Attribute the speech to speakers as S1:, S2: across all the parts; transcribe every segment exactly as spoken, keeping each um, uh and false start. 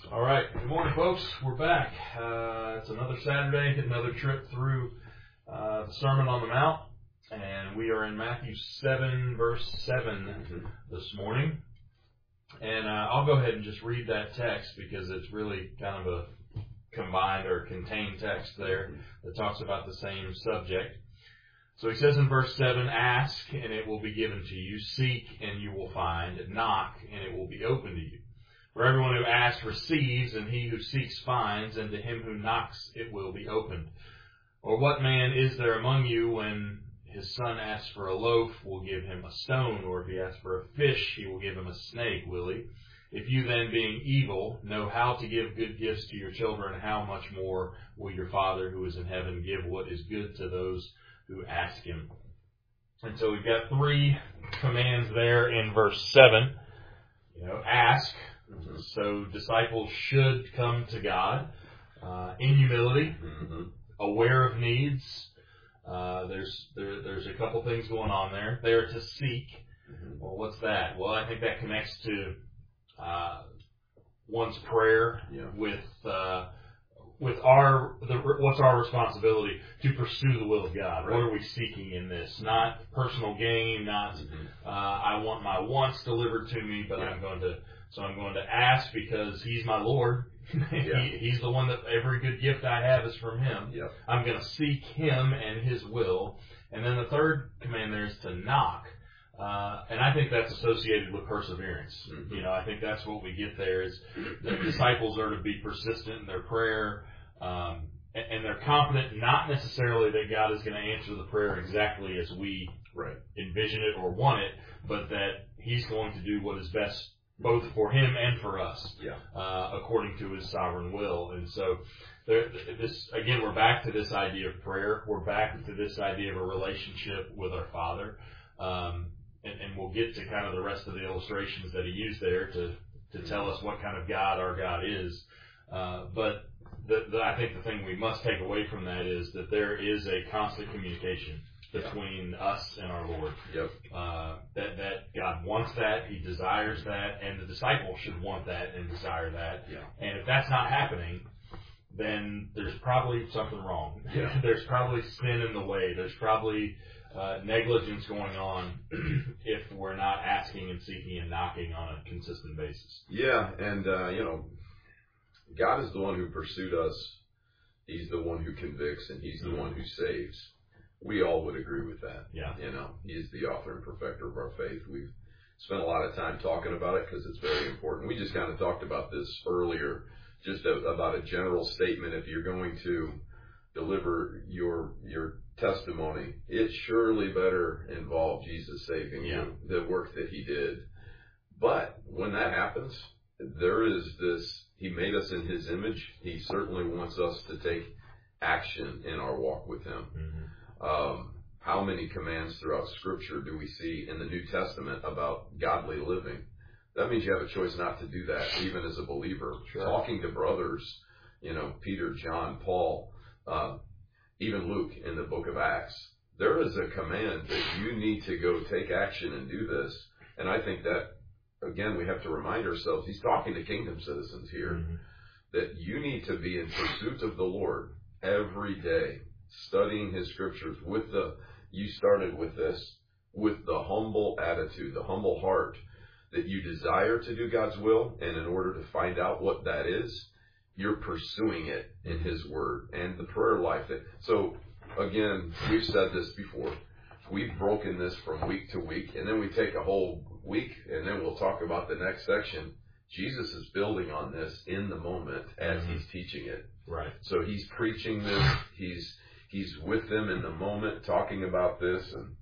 S1: All right. Good morning, folks. We're back. Uh, it's another Saturday, another trip through uh, the Sermon on the Mount, and we are in Matthew seven, verse seven mm-hmm. this morning. And uh, I'll go ahead and just read that text because it's really kind of a combined or contained text there that talks about the same subject. So he says in verse seven, "Ask, and it will be given to you. Seek, and you will find. Knock, and it will be opened to you. For everyone who asks receives, and he who seeks finds, and to him who knocks it will be opened. Or what man is there among you when his son asks for a loaf, will give him a stone? Or if he asks for a fish, he will give him a snake, will he? If you then, being evil, know how to give good gifts to your children, how much more will your Father who is in heaven give what is good to those who ask him?" And so we've got three commands there in verse seven. You know, ask. Mm-hmm. So disciples should come to God uh, in humility, mm-hmm. aware of needs. Uh, there's there, there's a couple things going on there. They're to seek. Mm-hmm. Well, what's that? Well, I think that connects to uh, one's prayer yeah. with uh, with our the, what's our responsibility to pursue the will of God. Right. What are we seeking in this? Not personal gain. Not mm-hmm. uh, I want my wants delivered to me, but yeah. I'm going to. So I'm going to ask because He's my Lord. Yeah. he, he's the one that every good gift I have is from Him. Yep. I'm going to seek Him and His will. And then the third command there is to knock. Uh, and I think that's associated with perseverance. Mm-hmm. You know, I think that's what we get there is the disciples are to be persistent in their prayer. Um, and, and they're confident not necessarily that God is going to answer the prayer exactly as we right. envision it or want it, but that He's going to do what is best both for Him and for us, yeah. uh, according to His sovereign will. And so, there, this again, we're back to this idea of prayer. We're back to this idea of a relationship with our Father. Um, and, and we'll get to kind of the rest of the illustrations that He used there to, to tell us what kind of God our God is. Uh, but the, the, I think the thing we must take away from that is that there is a constant communication between yeah. us and our Lord. Yep. Uh, that, that God wants that, He desires that, and the disciples should want that and desire that. Yeah. And if that's not happening, then there's probably something wrong. Yeah. There's probably sin in the way. There's probably uh, negligence going on if we're not asking and seeking and knocking on a consistent basis.
S2: Yeah, and, uh, you know, God is the one who pursued us. He's the one who convicts, and He's the mm-hmm. one who saves. We all would agree with that. Yeah. You know, He is the author and perfecter of our faith. We've spent a lot of time talking about it because it's very important. We just kind of talked about this earlier, just a, about a general statement. If you're going to deliver your your testimony, it surely better involve Jesus saving yeah. you, the work that He did. But when that happens, there is this, He made us in His image. He certainly wants us to take action in our walk with Him. Mm-hmm. Um, how many commands throughout Scripture do we see in the New Testament about godly living? That means you have a choice not to do that, even as a believer. Sure. Talking to brothers, you know, Peter, John, Paul, uh, even Luke in the book of Acts. There is a command that you need to go take action and do this. And I think that, again, we have to remind ourselves, He's talking to kingdom citizens here, mm-hmm. that you need to be in pursuit of the Lord every day. Studying His Scriptures with the, you started with this, with the humble attitude, the humble heart, that you desire to do God's will, and in order to find out what that is, you're pursuing it in His Word and the prayer life. That, so, again, we've said this before. We've broken this from week to week, and then we take a whole week, and then we'll talk about the next section. Jesus is building on this in the moment as mm-hmm. He's teaching it. Right. So He's preaching this. He's He's with them in the moment, talking about this, and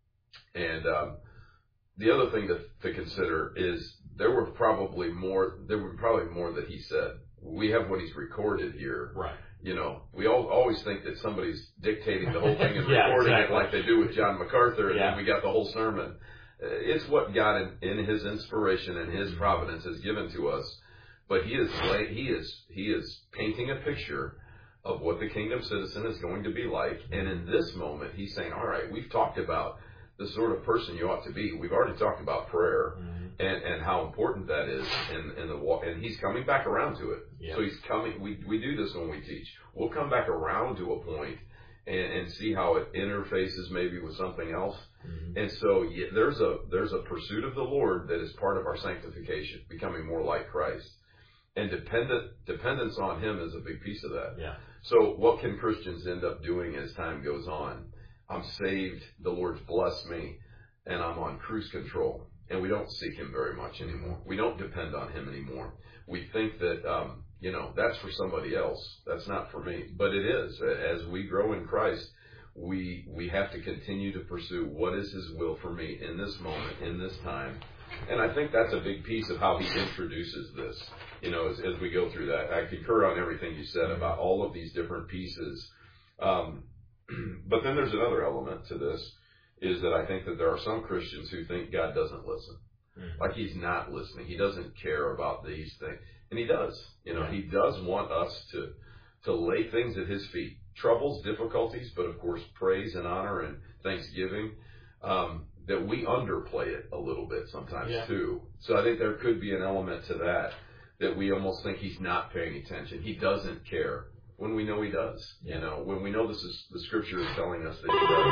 S2: and um, the other thing to, to consider is there were probably more. There were probably more that He said. We have what He's recorded here. Right. You know, we all, always think that somebody's dictating the whole thing and yeah, recording exactly. it like they do with John MacArthur, and yeah. then we got the whole sermon. It's what God, in, in His inspiration and His providence, has given to us. But He is He is He is painting a picture of what the kingdom citizen is going to be like. And in this moment, He's saying, all right, we've talked about the sort of person you ought to be. We've already talked about prayer mm-hmm. and, and how important that is in, in the walk. And he's coming back around to it. Yep. So he's coming. We we do this when we teach. We'll come back around to a point and, and see how it interfaces maybe with something else. Mm-hmm. And so yeah, there's a there's a pursuit of the Lord that is part of our sanctification, becoming more like Christ. And dependent dependence on Him is a big piece of that.
S1: Yeah.
S2: So what can Christians end up doing as time goes on? I'm saved, the Lord's blessed me, and I'm on cruise control. And we don't seek Him very much anymore. We don't depend on Him anymore. We think that, um, you know, that's for somebody else. That's not for me. But it is. As we grow in Christ, we we have to continue to pursue what is His will for me in this moment, in this time. And I think that's a big piece of how He introduces this, you know, as, as we go through that. I concur on everything you said about all of these different pieces. Um, but then there's another element to this, is that I think that there are some Christians who think God doesn't listen. Mm-hmm. Like He's not listening. He doesn't care about these things. And He does. You know, yeah. He does want us to to lay things at His feet. Troubles, difficulties, but of course praise and honor and thanksgiving. Um, that we underplay it a little bit sometimes yeah. too. So I think there could be an element to that, that we almost think He's not paying attention. He doesn't care. When we know He does, you know, when we know this is the Scripture is telling us that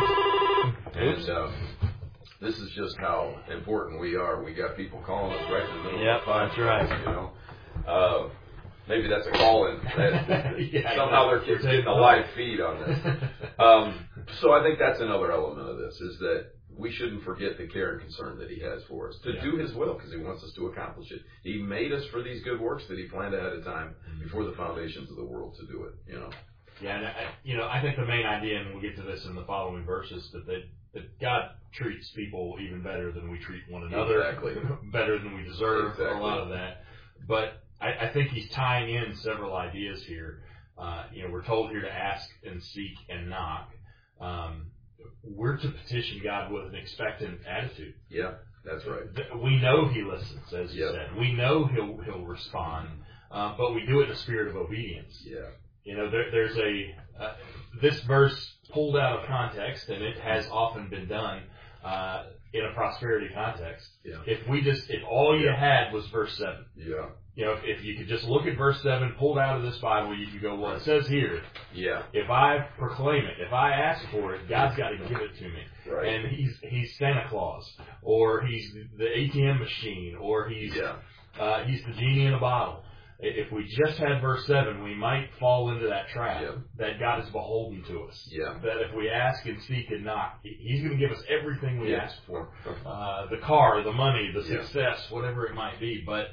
S2: He does, and um, this is just how important we are. We got people calling us right in the middle
S1: yep,
S2: of the podcast,
S1: that's right.
S2: You know, uh, maybe that's a call-in. yeah, somehow they're getting a live feed on this. Um, so I think that's another element of this, is that we shouldn't forget the care and concern that He has for us, to yeah. do His will, because He wants us to accomplish it. He made us for these good works that He planned ahead of time before the foundations of the world to do it, you know.
S1: Yeah, and I, you know, I think the main idea, and we'll get to this in the following verses, that that, that God treats people even better than we treat one another,
S2: exactly.
S1: better than we deserve,
S2: exactly.
S1: a lot of that. But I, I think He's tying in several ideas here. Uh, you know, we're told here to ask and seek and knock. Um, We're to petition God with an expectant attitude.
S2: Yeah, that's right.
S1: We know He listens, as you
S2: yep.
S1: said. We know He'll He'll respond, uh, but we do it in a spirit of obedience.
S2: Yeah.
S1: You know, there, there's a uh, this verse pulled out of context, and it has often been done uh, in a prosperity context.
S2: Yeah.
S1: If we just if all you
S2: yeah.
S1: had was verse seven.
S2: Yeah.
S1: You know, if, if you could just look at verse seven, pulled out of this Bible, you could go, well, it says here,
S2: yeah.
S1: if I proclaim it, if I ask for it, God's got to give it to me.
S2: Right.
S1: And he's he's Santa Claus, or he's the A T M machine, or he's
S2: yeah.
S1: uh, he's the genie in a bottle. If we just had verse seven, we might fall into that trap
S2: yeah.
S1: that God is beholden to us.
S2: Yeah.
S1: That if we ask and seek and knock, He's going to give us everything we
S2: yeah.
S1: ask for. Uh, the car, the money, the
S2: yeah.
S1: success, whatever it might be. But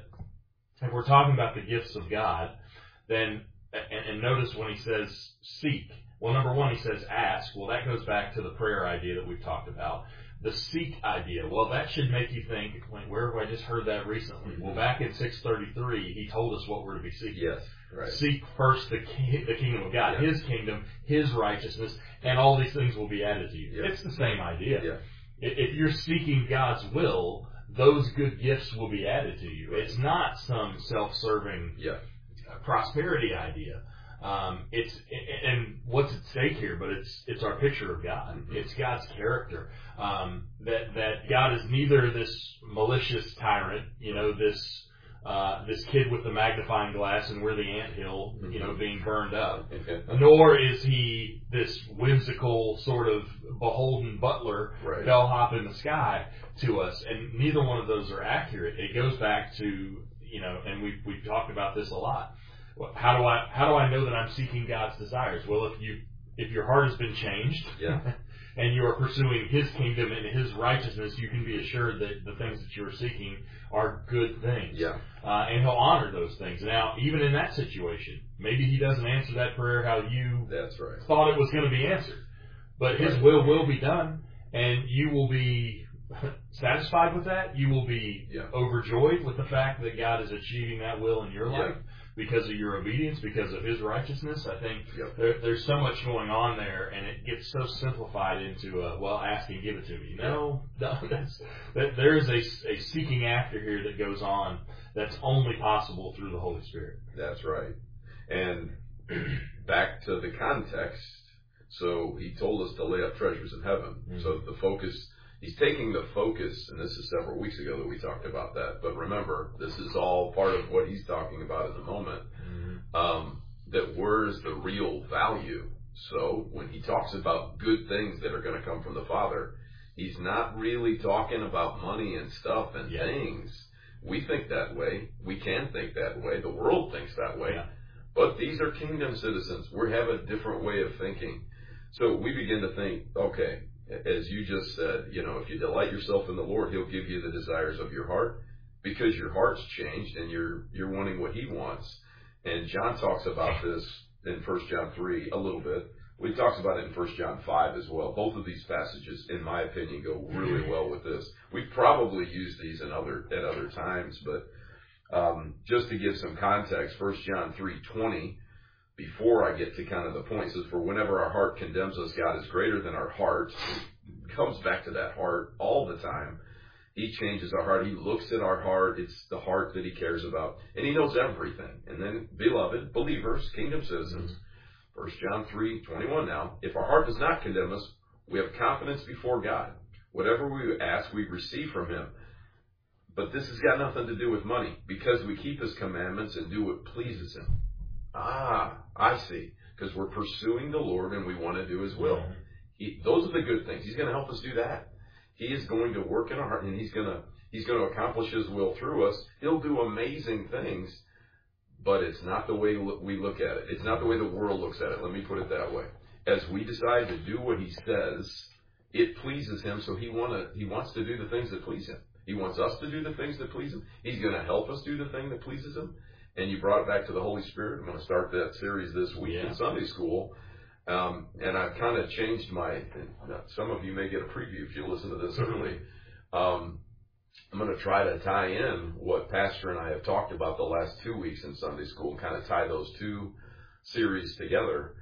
S1: if we're talking about the gifts of God, then, and, and notice when He says seek, well, number one, He says ask. Well, that goes back to the prayer idea that we've talked about. The seek idea, well, that should make you think, where have I just heard that recently? Mm-hmm. Well, back in six thirty-three, He told us what we're to be seeking.
S2: Yes, right.
S1: Seek first the, the kingdom of God,
S2: yeah.
S1: His kingdom, His righteousness, and all these things will be added to you.
S2: Yeah.
S1: It's the same idea.
S2: Yeah.
S1: If you're seeking God's will, those good gifts will be added to you. It's not some self-serving
S2: yeah.
S1: prosperity idea. Um, it's and what's at stake here, but it's it's our picture of God. Mm-hmm. It's God's character. Um, that that God is neither this malicious tyrant, you know, this uh, this kid with the magnifying glass and we're the anthill, mm-hmm. you know, being burned up.
S2: Okay.
S1: Nor is He this whimsical sort of beholden butler,
S2: right.
S1: bellhop in the sky to us. And neither one of those are accurate. It goes back to, you know, and we've we've talked about this a lot. How do I how do I know that I'm seeking God's desires? Well, if you if your heart has been changed,
S2: yeah.
S1: and you are pursuing His kingdom and His righteousness, you can be assured that the things that you are seeking are good things.
S2: Yeah.
S1: Uh, and He'll honor those things. Now, even in that situation, maybe He doesn't answer that prayer how you
S2: That's right.
S1: thought it was going to be answered, but His
S2: right.
S1: will will be done, and you will be satisfied with that. You will be
S2: yeah.
S1: overjoyed with the fact that God is achieving that will in your
S2: yeah.
S1: life. Because of your obedience, because of His righteousness. I think
S2: yep.
S1: there, there's so much going on there, and it gets so simplified into, a, well, ask and give it to me. No, no that's, that there is a, a seeking after here that goes on that's only possible through the Holy Spirit.
S2: That's right. And back to the context, so He told us to lay up treasures in heaven. Mm-hmm. So the focus, He's taking the focus, and this is several weeks ago that we talked about that. But remember, this is all part of what he's talking about in the moment. Mm-hmm. Um, that where's the real value? So when he talks about good things that are going to come from the Father, he's not really talking about money and stuff and yeah. things. We think that way. We can think that way. The world thinks that way. Yeah. But these are kingdom citizens. We have a different way of thinking. So we begin to think, okay, as you just said, you know, if you delight yourself in the Lord, he'll give you the desires of your heart because your heart's changed and you're you're wanting what he wants. And John talks about this in First John three a little bit. He talks about it in First John five as well. Both of these passages, in my opinion, go really well with this. We've probably used these in other at other times, but um, just to give some context, First John three twenty, before I get to kind of the point, says, for whenever our heart condemns us, God is greater than our heart. It comes back to that heart all the time. He changes our heart. He looks at our heart. It's the heart that he cares about. And he knows everything. And then, beloved, believers, kingdom citizens, First John three twenty-one now, if our heart does not condemn us, we have confidence before God. Whatever we ask, we receive from him. But this has got nothing to do with money, because we keep his commandments and do what pleases him. Ah, I see. Because we're pursuing the Lord and we want to do his will. He, those are the good things. He's going to help us do that. He is going to work in our heart, and he's going to he's going to accomplish his will through us. He'll do amazing things, but it's not the way we look at it. It's not the way the world looks at it. Let me put it that way. As we decide to do what he says, it pleases him, so he want to he wants to do the things that please him. He wants us to do the things that please him. He's going to help us do the thing that pleases him. And you brought it back to the Holy Spirit. I'm going to start that series this week yeah. in Sunday school. Um, and I've kind of changed my, some of you may get a preview if you listen to this early. Um, I'm going to try to tie in what Pastor and I have talked about the last two weeks in Sunday school and kind of tie those two series together.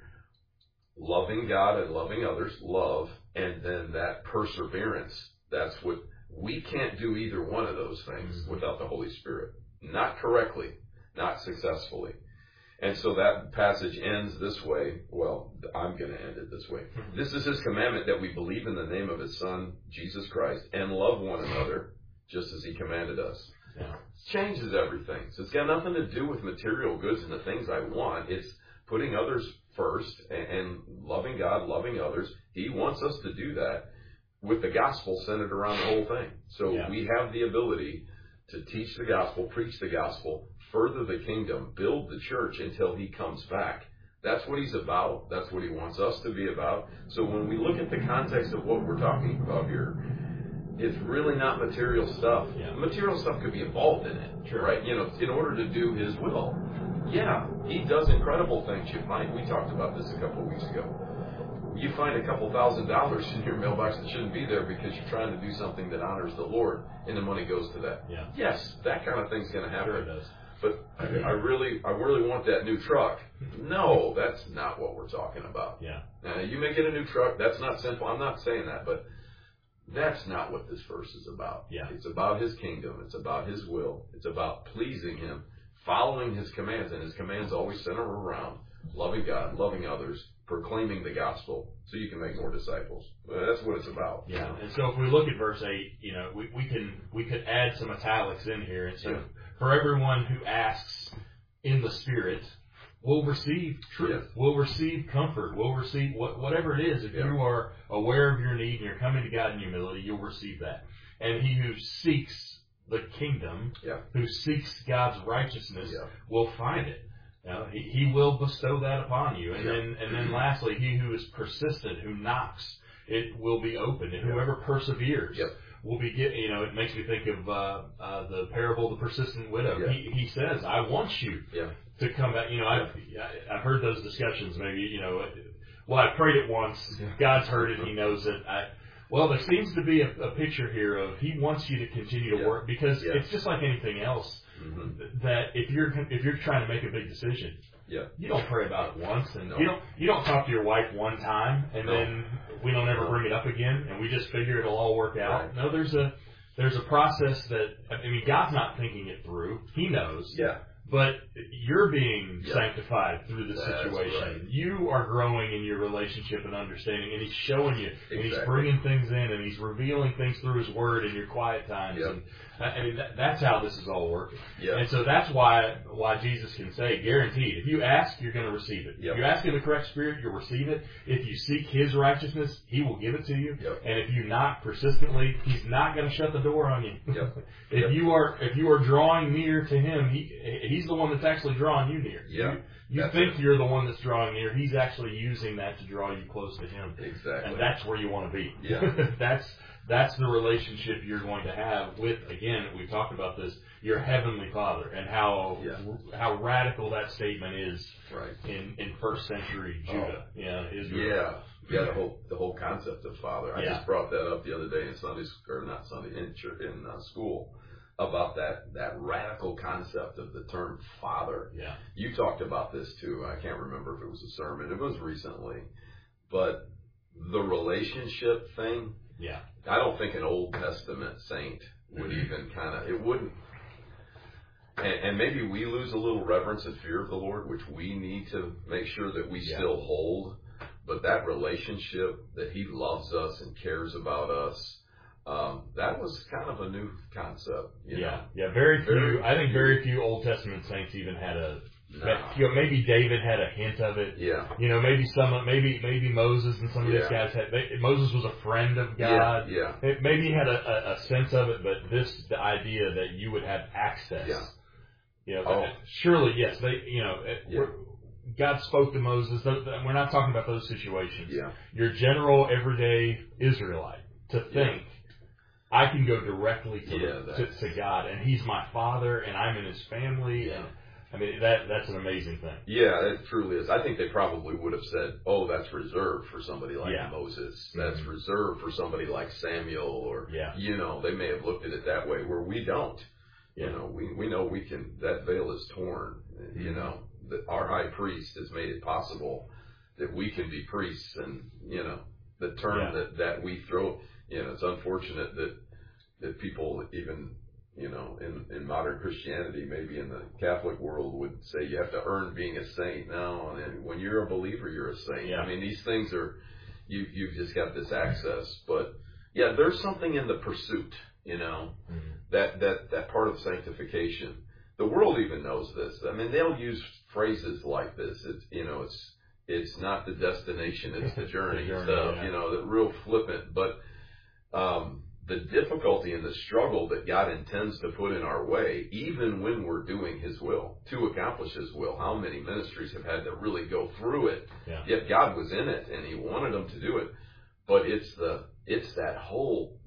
S2: Loving God and loving others, love, and then that perseverance. That's what, we can't do either one of those things mm-hmm. without the Holy Spirit. Not correctly, not successfully. And so that passage ends this way. Well, I'm going to end it this way. This is his commandment, that we believe in the name of his Son, Jesus Christ, and love one another just as he commanded us. Yeah. It changes everything. So it's got nothing to do with material goods and the things I want. It's putting others first and, and loving God, loving others. He wants us to do that with the gospel centered around the whole thing. So yeah. we have the ability to teach the gospel, preach the gospel, further the kingdom, build the church until he comes back. That's what he's about. That's what he wants us to be about. So when we look at the context of what we're talking about here, it's really not material stuff. Yeah. Material stuff could be involved in it, sure. right? You know, in order to do his will. Yeah, he does incredible things. You find, we talked about this a couple of weeks ago. You find a couple thousand dollars in your mailbox that shouldn't be there because you're trying to do something that honors the Lord, and the money goes to that. Yeah. Yes, that kind of thing's going to happen. Sure it does. But I, I really, I really want that new truck. No, that's not what we're talking about. Yeah. Uh, you may get a new truck. That's not simple. I'm not saying that, but that's not what this verse is about. Yeah. It's about his kingdom. It's about his will. It's about pleasing him, following his commands, and his commands always center around loving God, loving others, proclaiming the gospel, so you can make more disciples. Well, that's what it's about.
S1: Yeah. And so if we look at verse eight, you know, we, we can we could add some italics in here. And so yeah. for everyone who asks in the Spirit, will receive truth, yeah. will receive comfort, will receive what, whatever it is. If yeah. you are aware of your need and you're coming to God in humility, you'll receive that. And he who seeks the kingdom, yeah. who seeks God's righteousness, yeah. will find it. Now, he, he will bestow that upon you. And yeah. then and then lastly, he who is persistent, who knocks, it will be opened. And whoever perseveres yep. will be get, you know, it makes me think of uh, uh, the parable of the persistent widow. Yeah. He, he says, I want you yeah. to come back. You know, I've, I've heard those discussions maybe, you know, well, I prayed it once. Yeah. God's heard it. He knows it. I, well, there seems to be a, a picture here of he wants you to continue to yeah. work, because yeah. it's just like anything else. Mm-hmm. That if you're if you're trying to make a big decision, yeah. you don't pray about it once, and no. you don't you don't talk to your wife one time, and no. then we don't ever no. bring it up again, and we just figure it'll all work out. Right. No, there's a there's a process that, I mean, God's not thinking it through. He knows. Yeah. but you're being
S2: yeah.
S1: sanctified through the
S2: That's
S1: situation.
S2: Right.
S1: You are growing in your relationship and understanding, and He's showing you,
S2: exactly.
S1: and He's bringing things in, and He's revealing things through His Word in your quiet times.
S2: Yep.
S1: And I mean, that, that's how this is all working.
S2: Yep.
S1: And so that's why why Jesus can say, guaranteed, if you ask, you're going to receive it.
S2: Yep.
S1: If you ask in the correct spirit, you'll receive it. If you seek His righteousness, He will give it to you.
S2: Yep.
S1: And if you knock persistently, He's not going to shut the door on you.
S2: Yep.
S1: if
S2: yep.
S1: you are if you are drawing near to Him, He He's the one that's actually drawing you near.
S2: Yeah.
S1: You, you think it. You're the one that's drawing near. He's actually using that to draw you close to Him.
S2: Exactly.
S1: And that's where you want to be.
S2: Yeah.
S1: that's that's the relationship you're going to have with, again, we've talked about this, your Heavenly Father, and how
S2: yeah.
S1: how radical that statement is
S2: right.
S1: in, in first century Judah.
S2: Oh.
S1: Yeah, Israel.
S2: Yeah. Yeah, the whole the whole concept of Father. I
S1: yeah.
S2: just brought that up the other day in Sunday or not Sunday in in uh, school about that that radical concept of the term Father.
S1: Yeah.
S2: You talked about this too. I can't remember if it was a sermon. It was recently, but the relationship thing.
S1: Yeah.
S2: I don't think an Old Testament saint would even kind of it wouldn't. And, and maybe we lose a little reverence and fear of the Lord, which we need to make sure that we
S1: yeah.
S2: still hold. But that relationship that He loves us and cares about us, um, that was kind of a new concept. You
S1: yeah,
S2: know?
S1: yeah. Very few.
S2: Very
S1: I think
S2: few.
S1: very few Old Testament saints even had a.
S2: Nah.
S1: You know, maybe David had a hint of it.
S2: Yeah.
S1: You know, maybe some, maybe maybe Moses and some of
S2: yeah.
S1: these guys had. They, Moses was a friend of God.
S2: Yeah. yeah.
S1: It, maybe he had a, a, a sense of it, but this the idea that you would have access.
S2: Yeah.
S1: You know,
S2: oh.
S1: surely yes. They, you know, it,
S2: yeah.
S1: we're, God spoke to Moses. We're not talking about those situations.
S2: Yeah.
S1: Your general, everyday Israelite to think. Yeah. I can go directly to,
S2: yeah,
S1: to to God, and He's my Father, and I'm in His family.
S2: Yeah.
S1: And, I mean, that that's an amazing thing.
S2: Yeah, it truly is. I think they probably would have said, oh, that's reserved for somebody like
S1: yeah.
S2: Moses. That's mm-hmm. reserved for somebody like Samuel, or,
S1: yeah.
S2: you know, they may have looked at it that way, where we don't. Yeah. You know, we, we know we can, that veil is torn. Mm-hmm. You know, that our high priest has made it possible that we can be priests. And, you know, the term yeah. that, that we throw, you know, it's unfortunate that, that people even, you know, in, in modern Christianity, maybe in the Catholic world, would say you have to earn being a saint. No, and when you're a believer, you're a saint.
S1: Yeah.
S2: I mean, these things are, you, you've just got this access. But, yeah, there's something in the pursuit, you know, mm-hmm. that, that, that part of sanctification. The world even knows this. I mean, they'll use phrases like this. It's, you know, it's it's not the destination, it's the journey.
S1: the journey
S2: stuff,
S1: yeah.
S2: you know, the real flippant. But, um, the difficulty and the struggle that God intends to put in our way, even when we're doing His will, to accomplish His will. How many ministries have had to really go through it?
S1: Yeah.
S2: Yet God was in it and He wanted them to do it. But it's the it's that whole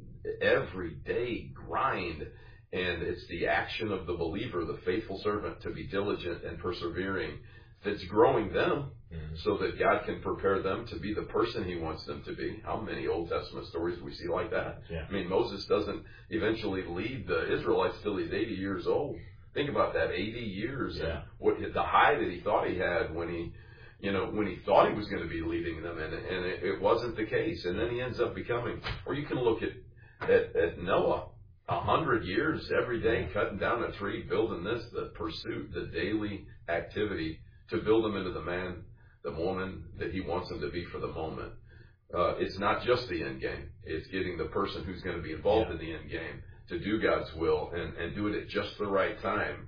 S2: everyday grind, and it's the action of the believer, the faithful servant, to be diligent and persevering, that's growing them. Mm-hmm. So that God can prepare them to be the person He wants them to be. How many Old Testament stories we see like that?
S1: Yeah.
S2: I mean, Moses doesn't eventually lead the Israelites till he's eighty years old. Think about that, eighty years.
S1: Yeah.
S2: And what the high that he thought he had when he, you know, when he thought he was going to be leading them, and, and it, it wasn't the case. And then he ends up becoming, or you can look at, at, at Noah, a hundred years every day, cutting down a tree, building this, the pursuit, the daily activity to build them into the man, the woman that He wants them to be for the moment. Uh, it's not just the end game. It's getting the person who's going to be involved yeah. in the end game to do God's will and, and do it at just the right time.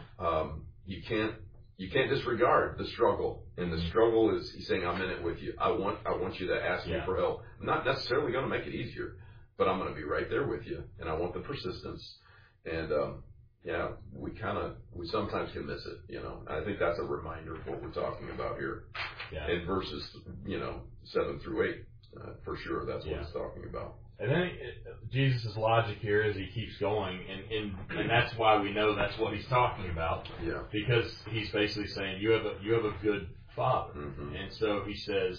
S2: Um, you can't you can't disregard the struggle. And the struggle is He's saying, I'm in it with you. I want I want you to ask
S1: yeah.
S2: me for help. I'm not necessarily going to make it easier, but I'm going to be right there with you. And I want the persistence. And um, yeah, we kind of, we sometimes can miss it, you know. I think that's a reminder of what we're talking about here
S1: yeah.
S2: in verses, you know, seven through eight. Uh, for sure, that's what yeah. it's talking about.
S1: And then Jesus' logic here as He keeps going, and, and and that's why we know that's what He's talking about.
S2: Yeah.
S1: Because He's basically saying you have a you have a good Father,
S2: mm-hmm.
S1: and so He says,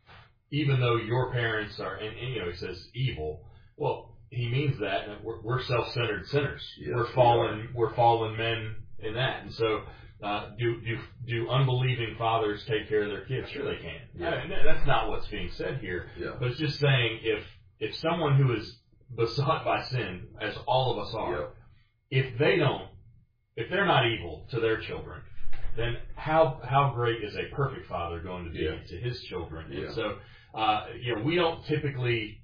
S1: even though your parents are, and, and you know, He says evil. Well, He means that, and we're, we're self-centered sinners.
S2: Yes,
S1: we're fallen. We we're fallen men in that, and so uh, do do do unbelieving fathers take care of their kids? Sure, they can.
S2: Yeah.
S1: I mean, that's not what's being said here.
S2: Yeah.
S1: But it's just saying if if someone who is besought by sin, as all of us are,
S2: yeah.
S1: if they don't if they're not evil to their children, then how how great is a perfect father going to be yeah. to his children?
S2: Yeah.
S1: And so, uh, you know, we don't typically,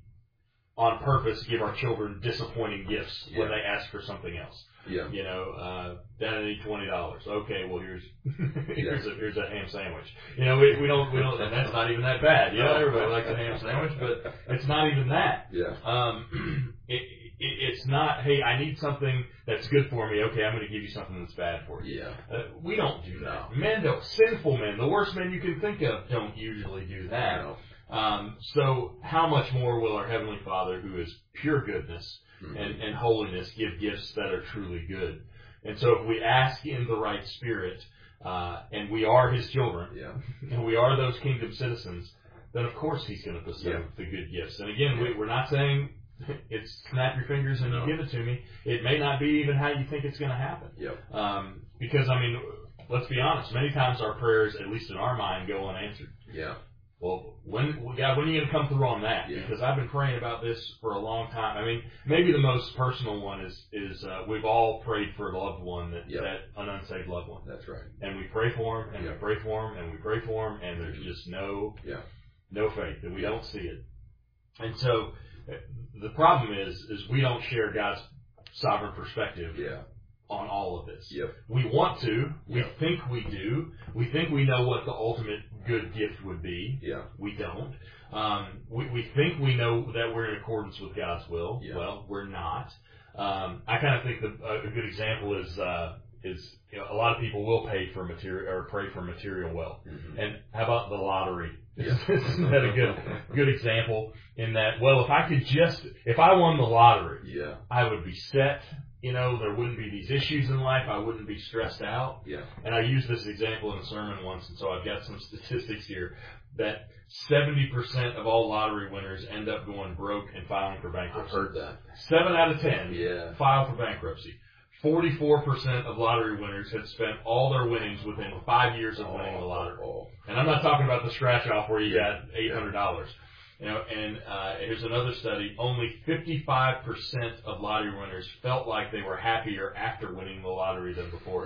S1: on purpose, give our children disappointing gifts yeah. when they ask for something else.
S2: Yeah.
S1: You know, uh, Dad, I need twenty dollars. Okay, well here's here's yeah. a here's a ham sandwich. You know, we we don't we don't and that's not even that bad. You know, everybody likes a ham sandwich, but it's not even that.
S2: Yeah.
S1: Um, it, it it's not. Hey, I need something that's good for me. Okay, I'm going to give you something that's bad for you.
S2: Yeah.
S1: Uh, we don't do that.
S2: No.
S1: Men don't. Sinful men, the worst men you can think of, don't usually do that.
S2: No.
S1: Um, so how much more will our Heavenly Father, who is pure goodness mm-hmm. and, and holiness, give gifts that are truly good? And so if we ask in the right spirit, uh, and we are His children,
S2: yeah.
S1: and we are those kingdom citizens, then of course He's going to bestow yeah. the good gifts. And again, we, we're not saying it's snap your fingers and no. you give it to me. It may not be even how you think it's going to happen.
S2: Yep.
S1: Um, because, I mean, let's be honest, many times our prayers, at least in our mind, go unanswered.
S2: Yeah.
S1: Well, when, God, when are you going to come through on that?
S2: Yeah.
S1: Because I've been praying about this for a long time. I mean, maybe the most personal one is, is uh, we've all prayed for a loved one, that,
S2: yep.
S1: that an unsaved loved one.
S2: That's right.
S1: And we pray for them, and
S2: yep.
S1: we pray for them, and we pray for them, and there's just no,
S2: yeah.
S1: no faith, and we don't see it. And so the problem is, is we don't share God's sovereign perspective
S2: yeah.
S1: on all of this.
S2: Yep.
S1: We want to. We
S2: yep.
S1: think we do. We think we know what the ultimate good gift would be.
S2: Yeah.
S1: We don't. Um, we, we think we know that we're in accordance with God's will.
S2: Yeah.
S1: Well, we're not. Um, I kind of think the, a good example is uh, is you know, a lot of people will pay for material or pray for material wealth.
S2: Mm-hmm.
S1: And how about the lottery?
S2: Yeah.
S1: Isn't that a good good example? In that, well, if I could just if I won the lottery,
S2: yeah.
S1: I would be set. You know, there wouldn't be these issues in life. I wouldn't be stressed out.
S2: Yeah.
S1: And I used this example in a sermon once, and so I've got some statistics here that seventy percent of all lottery winners end up going broke and filing for bankruptcy.
S2: I've heard that.
S1: Seven out of ten
S2: yeah.
S1: file for bankruptcy. forty-four percent of lottery winners have spent all their winnings within five years of winning the lottery.
S2: Oh.
S1: And I'm not talking about the scratch off where you
S2: yeah.
S1: got eight hundred dollars. You know, and uh, here's another study. Only fifty-five percent of lottery winners felt like they were happier after winning the lottery than before.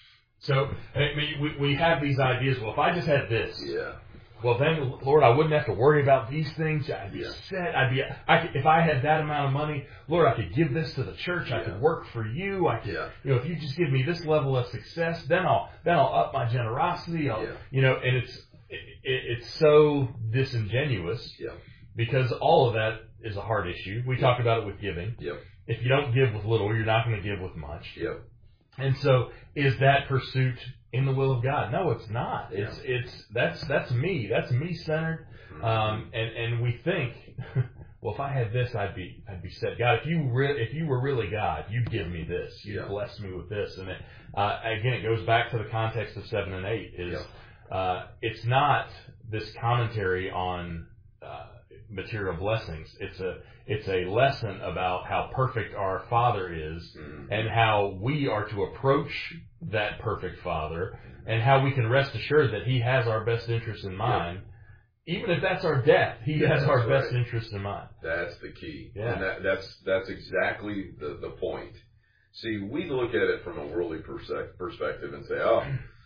S1: So, I mean, we, we have these ideas. Well, if I just had this,
S2: yeah.
S1: well, then, Lord, I wouldn't have to worry about these things. I'd be
S2: yeah.
S1: set. I'd be. I could, if I had that amount of money, Lord, I could give this to the church.
S2: Yeah.
S1: I could work for you. I could,
S2: yeah.
S1: you know, if you just give me this level of success, then I'll then I'll up my generosity. I'll,
S2: yeah.
S1: you know, and it's it, it's so disingenuous.
S2: Yeah.
S1: Because all of that is a hard issue. We
S2: yep.
S1: talked about it with giving.
S2: Yep.
S1: If you don't give with little, you're not going to give with much.
S2: Yep.
S1: And so, is that pursuit in the will of God? No, it's not.
S2: Yeah.
S1: It's it's that's that's me. That's me centered.
S2: Mm-hmm.
S1: Um, and and we think, well, if I had this, I'd be I'd be set. God, if you re- if you were really God, you'd give me this. You'd
S2: yeah.
S1: bless me with this. And it, uh, again, it goes back to the context of seven and eight. Is
S2: yep.
S1: uh, it's not this commentary on Uh, material blessings. It's a it's a lesson about how perfect our Father is,
S2: mm-hmm.
S1: and how we are to approach that perfect Father, and how we can rest assured that He has our best interest in mind. Yep. Even if that's our death, He
S2: yeah,
S1: has our
S2: right.
S1: best interest in mind.
S2: That's the key.
S1: Yeah.
S2: And that, that's that's exactly the, the point. See, we look at it from a worldly perse- perspective and say, oh,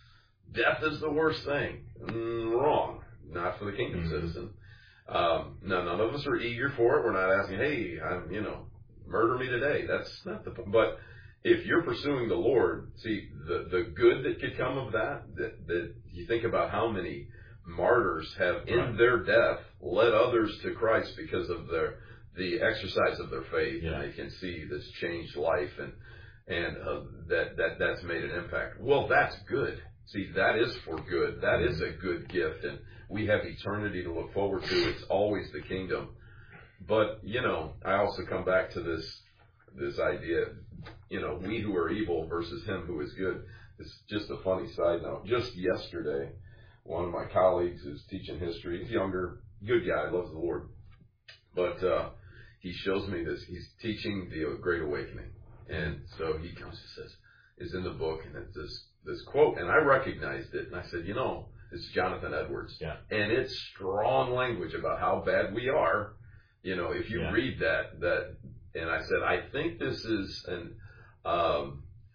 S2: death is the worst thing. Mm, wrong. Not for the kingdom mm-hmm. citizen. Um, no, none of us are eager for it. We're not asking, hey, I'm, you know, murder me today. That's not the point. But if you're pursuing the Lord, see, the, the good that could come of that, that, that you think about how many martyrs have in right. their death led others to Christ because of their, the exercise of their faith.
S1: Yeah.
S2: And they can see this changed life and, and, uh, that, that, that's made an impact. Well, that's good. See, that is for good. That is a good gift. And we have eternity to look forward to. It's always the kingdom. But, you know, I also come back to this this idea, you know, we who are evil versus him who is good. It's just a funny side note. Just yesterday, one of my colleagues who's teaching history, he's younger, good guy, loves the Lord. But uh, he shows me this. He's teaching the Great Awakening. And so he comes and says, it's in the book, and it's this, this quote. And I recognized it, and I said, you know, it's Jonathan Edwards.
S1: Yeah.
S2: And it's strong language about how bad we are. You know, if you
S1: yeah. read
S2: that, that, and I said, I think this is an, um,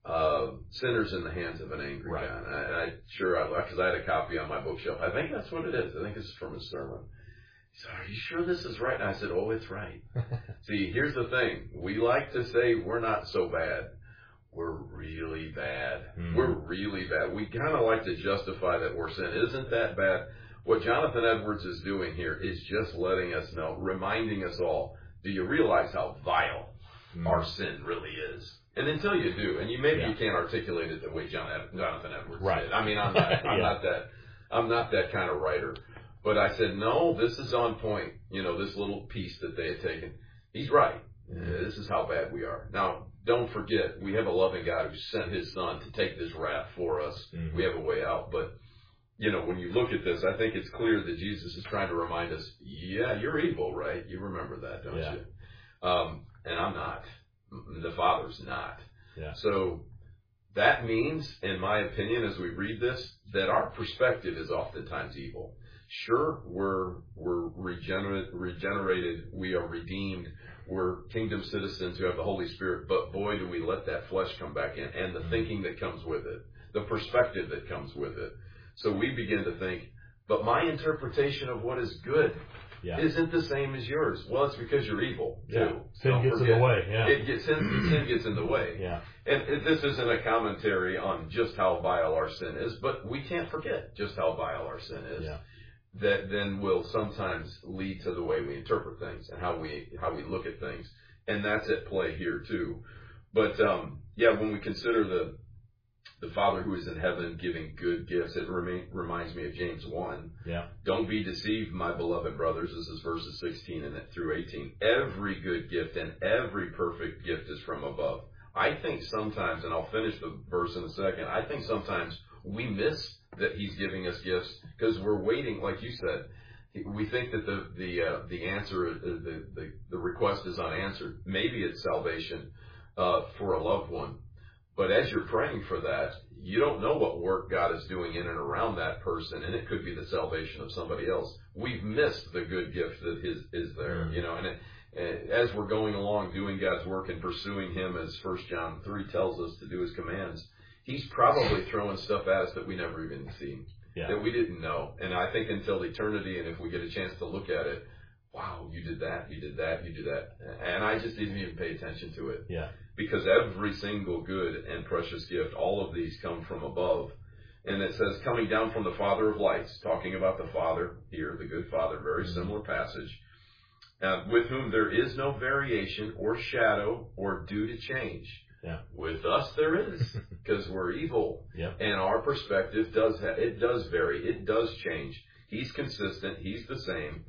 S2: uh, sinners in the hands of an angry
S1: right.
S2: God. And I, and I sure, I, because I had a copy on my bookshelf. I think that's what it is. I think it's from his sermon. He said, are you sure this is right? And I said, oh, it's right. See, here's the thing. We like to say we're not so bad. We're really bad. Mm-hmm. We're really bad. We kind of like to justify that we're sin. Isn't that bad? What Jonathan Edwards is doing here is just letting us know, reminding us all, do you realize how vile mm-hmm. our sin really is? And until you do, and you maybe yeah. you can't articulate it the way John, Jonathan Edwards
S1: right.
S2: did. I mean, I'm not, I'm yeah. not that, I'm not that kind of writer. But I said, no, this is on point. You know, this little piece that they had taken. He's right. Mm-hmm. This is how bad we are. Now, don't forget, we have a loving God who sent his son to take this wrath for us. Mm-hmm. We have a way out. But, you know, when you look at this, I think it's clear that Jesus is trying to remind us, yeah, you're evil, right? You remember that, don't yeah. you? Um, and I'm not. The Father's not.
S1: Yeah.
S2: So that means, in my opinion, as we read this, that our perspective is oftentimes evil. Sure, we're we're regenerate, regenerated, we are redeemed, we're kingdom citizens who have the Holy Spirit, but boy, do we let that flesh come back in, and the thinking that comes with it, the perspective that comes with it. So we begin to think, but my interpretation of what is good yeah. isn't the same as yours. Well, it's because you're evil, too.
S1: Yeah. Sin Don't gets forget. in the way, yeah.
S2: It gets, sin, sin gets in the way.
S1: Yeah.
S2: And it, this isn't a commentary on just how vile our sin is, but we can't forget just how vile our sin is.
S1: Yeah.
S2: That then will sometimes lead to the way we interpret things and how we how we look at things, and that's at play here too. But um, yeah, when we consider the the Father who is in heaven giving good gifts, it remain, reminds me of James one.
S1: Yeah.
S2: Don't be deceived, my beloved brothers. This is verses sixteen and through eighteen. Every good gift and every perfect gift is from above. I think sometimes, and I'll finish the verse in a second. I think sometimes we miss that he's giving us gifts because we're waiting, like you said. We think that the the uh, the answer, the, the the request is unanswered. Maybe it's salvation uh, for a loved one, but as you're praying for that, you don't know what work God is doing in and around that person, and it could be the salvation of somebody else. We've missed the good gift that is is there, mm-hmm. you know. And it, as we're going along doing God's work and pursuing Him, as First John three tells us to do His commands, He's probably throwing stuff at us that we never even seen, yeah. that we didn't know. And I think until eternity, and if we get a chance to look at it, wow, you did that, you did that, you did that. And I just didn't even pay attention to it.
S1: Yeah.
S2: Because every single good and precious gift, all of these come from above. And it says, coming down from the Father of lights, talking about the Father here, the good Father, very mm-hmm. similar passage, uh, with whom there is no variation or shadow or due to change.
S1: Yeah.
S2: With us there is, because we're evil,
S1: yep.
S2: and our perspective does ha- it does vary, it does change. He's consistent, He's the same.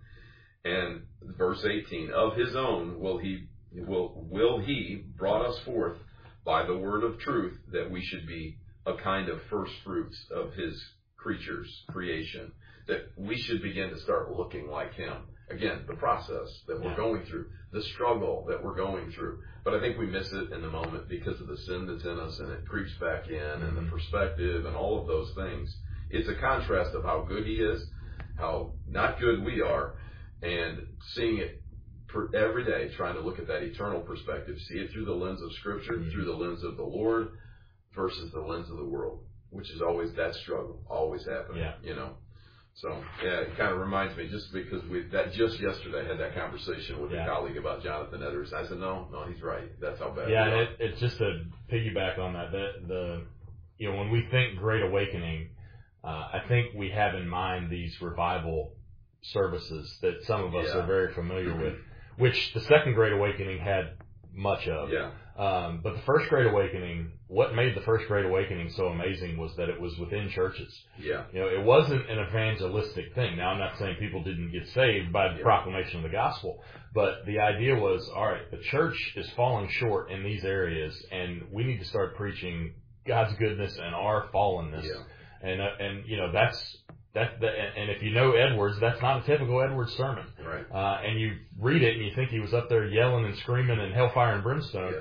S2: And verse eighteen, of His own will He will will He brought us forth by the word of truth, that we should be a kind of first fruits of His creatures, creation, that we should begin to start looking like Him. Again, the process that we're yeah. going through, the struggle that we're going through. But I think we miss it in the moment because of the sin that's in us, and it creeps back in, mm-hmm. and the perspective and all of those things. It's a contrast of how good He is, how not good we are, and seeing it per every day, trying to look at that eternal perspective, see it through the lens of Scripture, mm-hmm. through the lens of the Lord, versus the lens of the world, which is always that struggle, always happening,
S1: yeah.
S2: you know. So, yeah, it kind of reminds me, just because we that just yesterday I had that conversation with yeah. a colleague about Jonathan Edwards. I said, no, no, he's right. That's how bad
S1: Yeah,
S2: we
S1: and
S2: are.
S1: it, it's just to piggyback on that, the, the, you know, when we think Great Awakening, uh, I think we have in mind these revival services that some of us
S2: yeah.
S1: are very familiar with, which the Second Great Awakening had much of.
S2: Yeah.
S1: Um, but the First Great Awakening, what made the First Great Awakening so amazing was that it was within churches.
S2: Yeah.
S1: You know, it wasn't an evangelistic thing. Now, I'm not saying people didn't get saved by the yeah. proclamation of the gospel, but the idea was, all right, the church is falling short in these areas, and we need to start preaching God's goodness and our fallenness.
S2: Yeah.
S1: And, uh, and, you know, that's, That, that, and if you know Edwards, that's not a typical Edwards sermon.
S2: Right.
S1: Uh, and you read it and you think he was up there yelling and screaming and hellfire and brimstone.
S2: Yeah.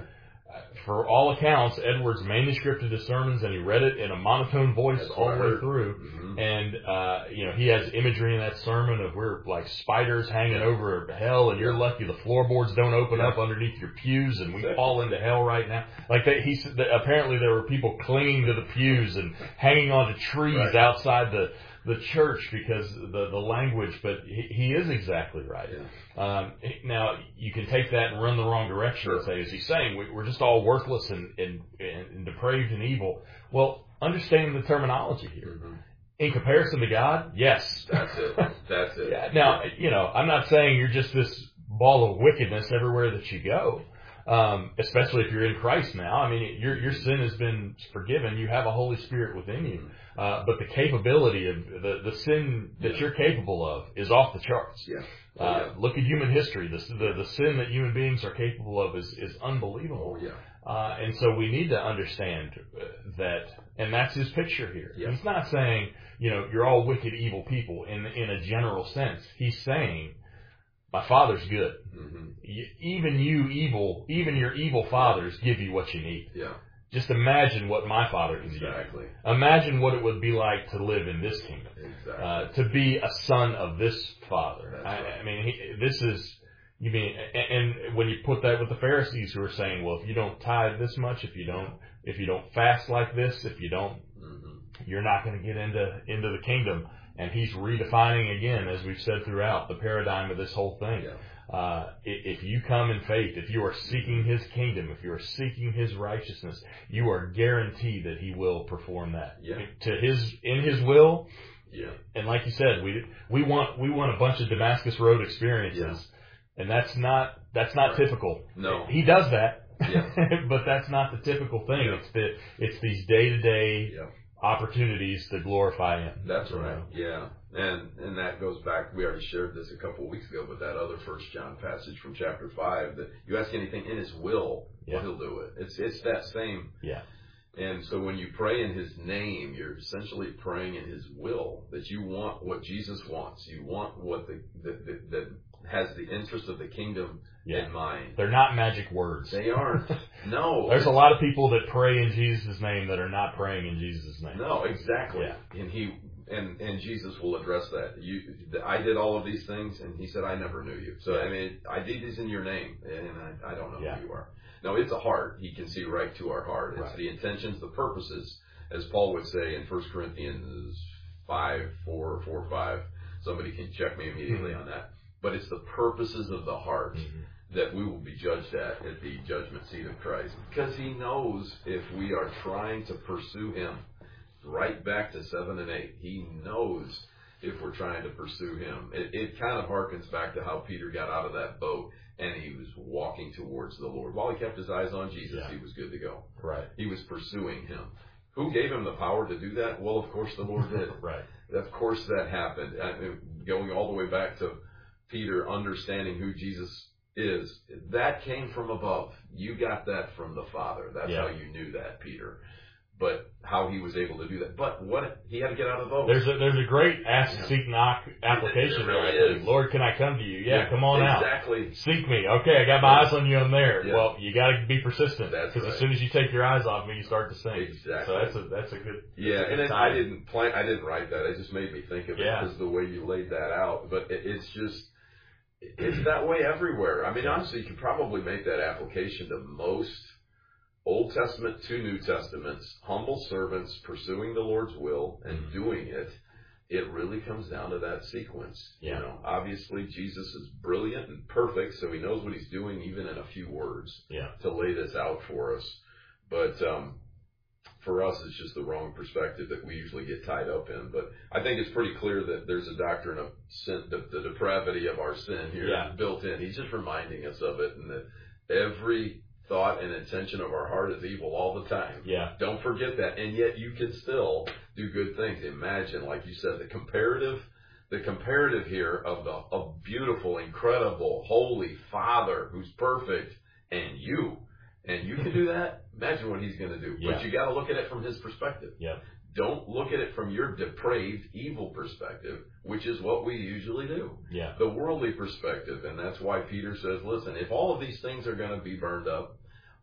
S1: for all accounts, Edwards manuscripted his sermons, and he read it in a monotone voice That's all the way through. Mm-hmm. And, uh, you know, he has imagery in that sermon of we're like spiders hanging over hell, and you're lucky the floorboards don't open yeah. up underneath your pews, and we exactly. fall into hell right now. Like that, he said that apparently there were people clinging to the pews and hanging onto trees right. outside the the church because the the language, but he, he is exactly right. Yeah. Um, now, you can take that and run the wrong direction sure. and say, is he saying we, we're just all worthless and, and, and depraved and evil? Well, understanding the terminology here. Mm-hmm. In comparison to God, yes.
S2: That's it. That's it.
S1: yeah. Now, you know, I'm not saying you're just this ball of wickedness everywhere that you go. Um, especially if you're in Christ now. I mean, your your sin has been forgiven. You have a Holy Spirit within you. Uh, but the capability of the, the sin that yeah. you're capable of is off the charts.
S2: Yeah.
S1: Oh, uh, yeah. Look at human history. The, the the sin that human beings are capable of is, is unbelievable.
S2: Oh, yeah.
S1: Uh, and so we need to understand that, and that's his picture here. Yeah. He's not saying, you know, you're all wicked, evil people in in a general sense. He's saying, my Father's good. Mm-hmm. Even you evil, even your evil fathers yeah. give you what you need.
S2: Yeah.
S1: Just imagine what my Father can
S2: exactly.
S1: do. Imagine what it would be like to live in this kingdom.
S2: Exactly.
S1: Uh, to be a son of this Father. I,
S2: right.
S1: I mean, he, this is, you mean, and, and when you put that with the Pharisees who are saying, well, if you don't tithe this much, if you don't, if you don't fast like this, if you don't, mm-hmm. you're not going to get into, into the kingdom. And he's redefining again, as we've said throughout, the paradigm of this whole thing.
S2: Yeah.
S1: Uh, if you come in faith, if you are seeking his kingdom, if you are seeking his righteousness, you are guaranteed that he will perform that.
S2: Yeah.
S1: To his, in his will.
S2: Yeah.
S1: And like you said, we, we want, we want a bunch of Damascus Road experiences. Yeah. And that's not, that's not right. typical.
S2: No.
S1: He does that.
S2: Yeah.
S1: But that's not the typical thing. Yeah. It's the, it's these day to day opportunities to glorify him.
S2: That's right. Yeah. And and that goes back, we already shared this a couple of weeks ago, but that other First John passage from chapter five, that you ask anything in his will, yeah. well, he'll do it. It's it's that same.
S1: Yeah.
S2: And so when you pray in his name, you're essentially praying in his will, that you want what Jesus wants. You want what the, the, the that has the interest of the kingdom yeah. in mind.
S1: They're not magic words.
S2: They aren't. No.
S1: There's a lot of people that pray in Jesus' name that are not praying in Jesus' name.
S2: No, exactly.
S1: Yeah.
S2: And he and and Jesus will address that. You, I did all of these things, and he said, I never knew you. So, yeah. I mean, I did these in your name, and I, I don't know yeah. who you are. No, it's a heart. He can see right to our heart. It's right. the intentions, the purposes, as Paul would say in First Corinthians five, four, four, five. Somebody can check me immediately mm-hmm. on that. But it's the purposes of the heart mm-hmm. that we will be judged at at the judgment seat of Christ. Because he knows if we are trying to pursue him, right back to seven and eight, he knows if we're trying to pursue him. It, it kind of harkens back to how Peter got out of that boat and he was walking towards the Lord. While he kept his eyes on Jesus, yeah. he was good to go.
S1: Right.
S2: He was pursuing him. Who gave him the power to do that? Well, of course, the Lord did.
S1: Right.
S2: Of course, that happened. I mean, going all the way back to Peter understanding who Jesus is, that came from above. You got that from the Father. That's yeah. how you knew that, Peter. But how he was able to do that. But what he had to get out of the boat.
S1: There's a there's a great ask, yeah. seek, knock application.
S2: It really is.
S1: Lord, can I come to you? Yeah, yeah come on
S2: exactly.
S1: out. Exactly. Seek me. Okay, I got my eyes on you on there.
S2: Yeah.
S1: Well, you got to be persistent.
S2: That's
S1: Because
S2: right.
S1: as soon as you take your eyes off me, you start to sink.
S2: Exactly.
S1: So that's a that's a good.
S2: Yeah,
S1: a good
S2: and it,
S1: time.
S2: I didn't plan. I didn't write that. It just made me think of it
S1: yeah.
S2: because the way you laid that out. But it, it's just. It's that way everywhere. I mean, honestly, you can probably make that application to most Old Testament to New Testaments, humble servants pursuing the Lord's will and mm-hmm. doing it. It really comes down to that sequence.
S1: Yeah.
S2: You know, obviously Jesus is brilliant and perfect, so he knows what he's doing even in a few words
S1: yeah.
S2: to lay this out for us. But um, for us, it's just the wrong perspective that we usually get tied up in. But I think it's pretty clear that there's a doctrine of sin, the, the depravity of our sin here
S1: yeah.
S2: built in. He's just reminding us of it, and that every thought and intention of our heart is evil all the time.
S1: Yeah.
S2: Don't forget that. And yet you can still do good things. Imagine, like you said, the comparative, the comparative here of the a beautiful, incredible, holy Father who's perfect, and you. And you can do that. Imagine what he's going to do.
S1: Yeah.
S2: But you got to look at it from his perspective.
S1: Yeah.
S2: Don't look at it from your depraved, evil perspective, which is what we usually do.
S1: Yeah.
S2: The worldly perspective. And that's why Peter says, listen, if all of these things are going to be burned up,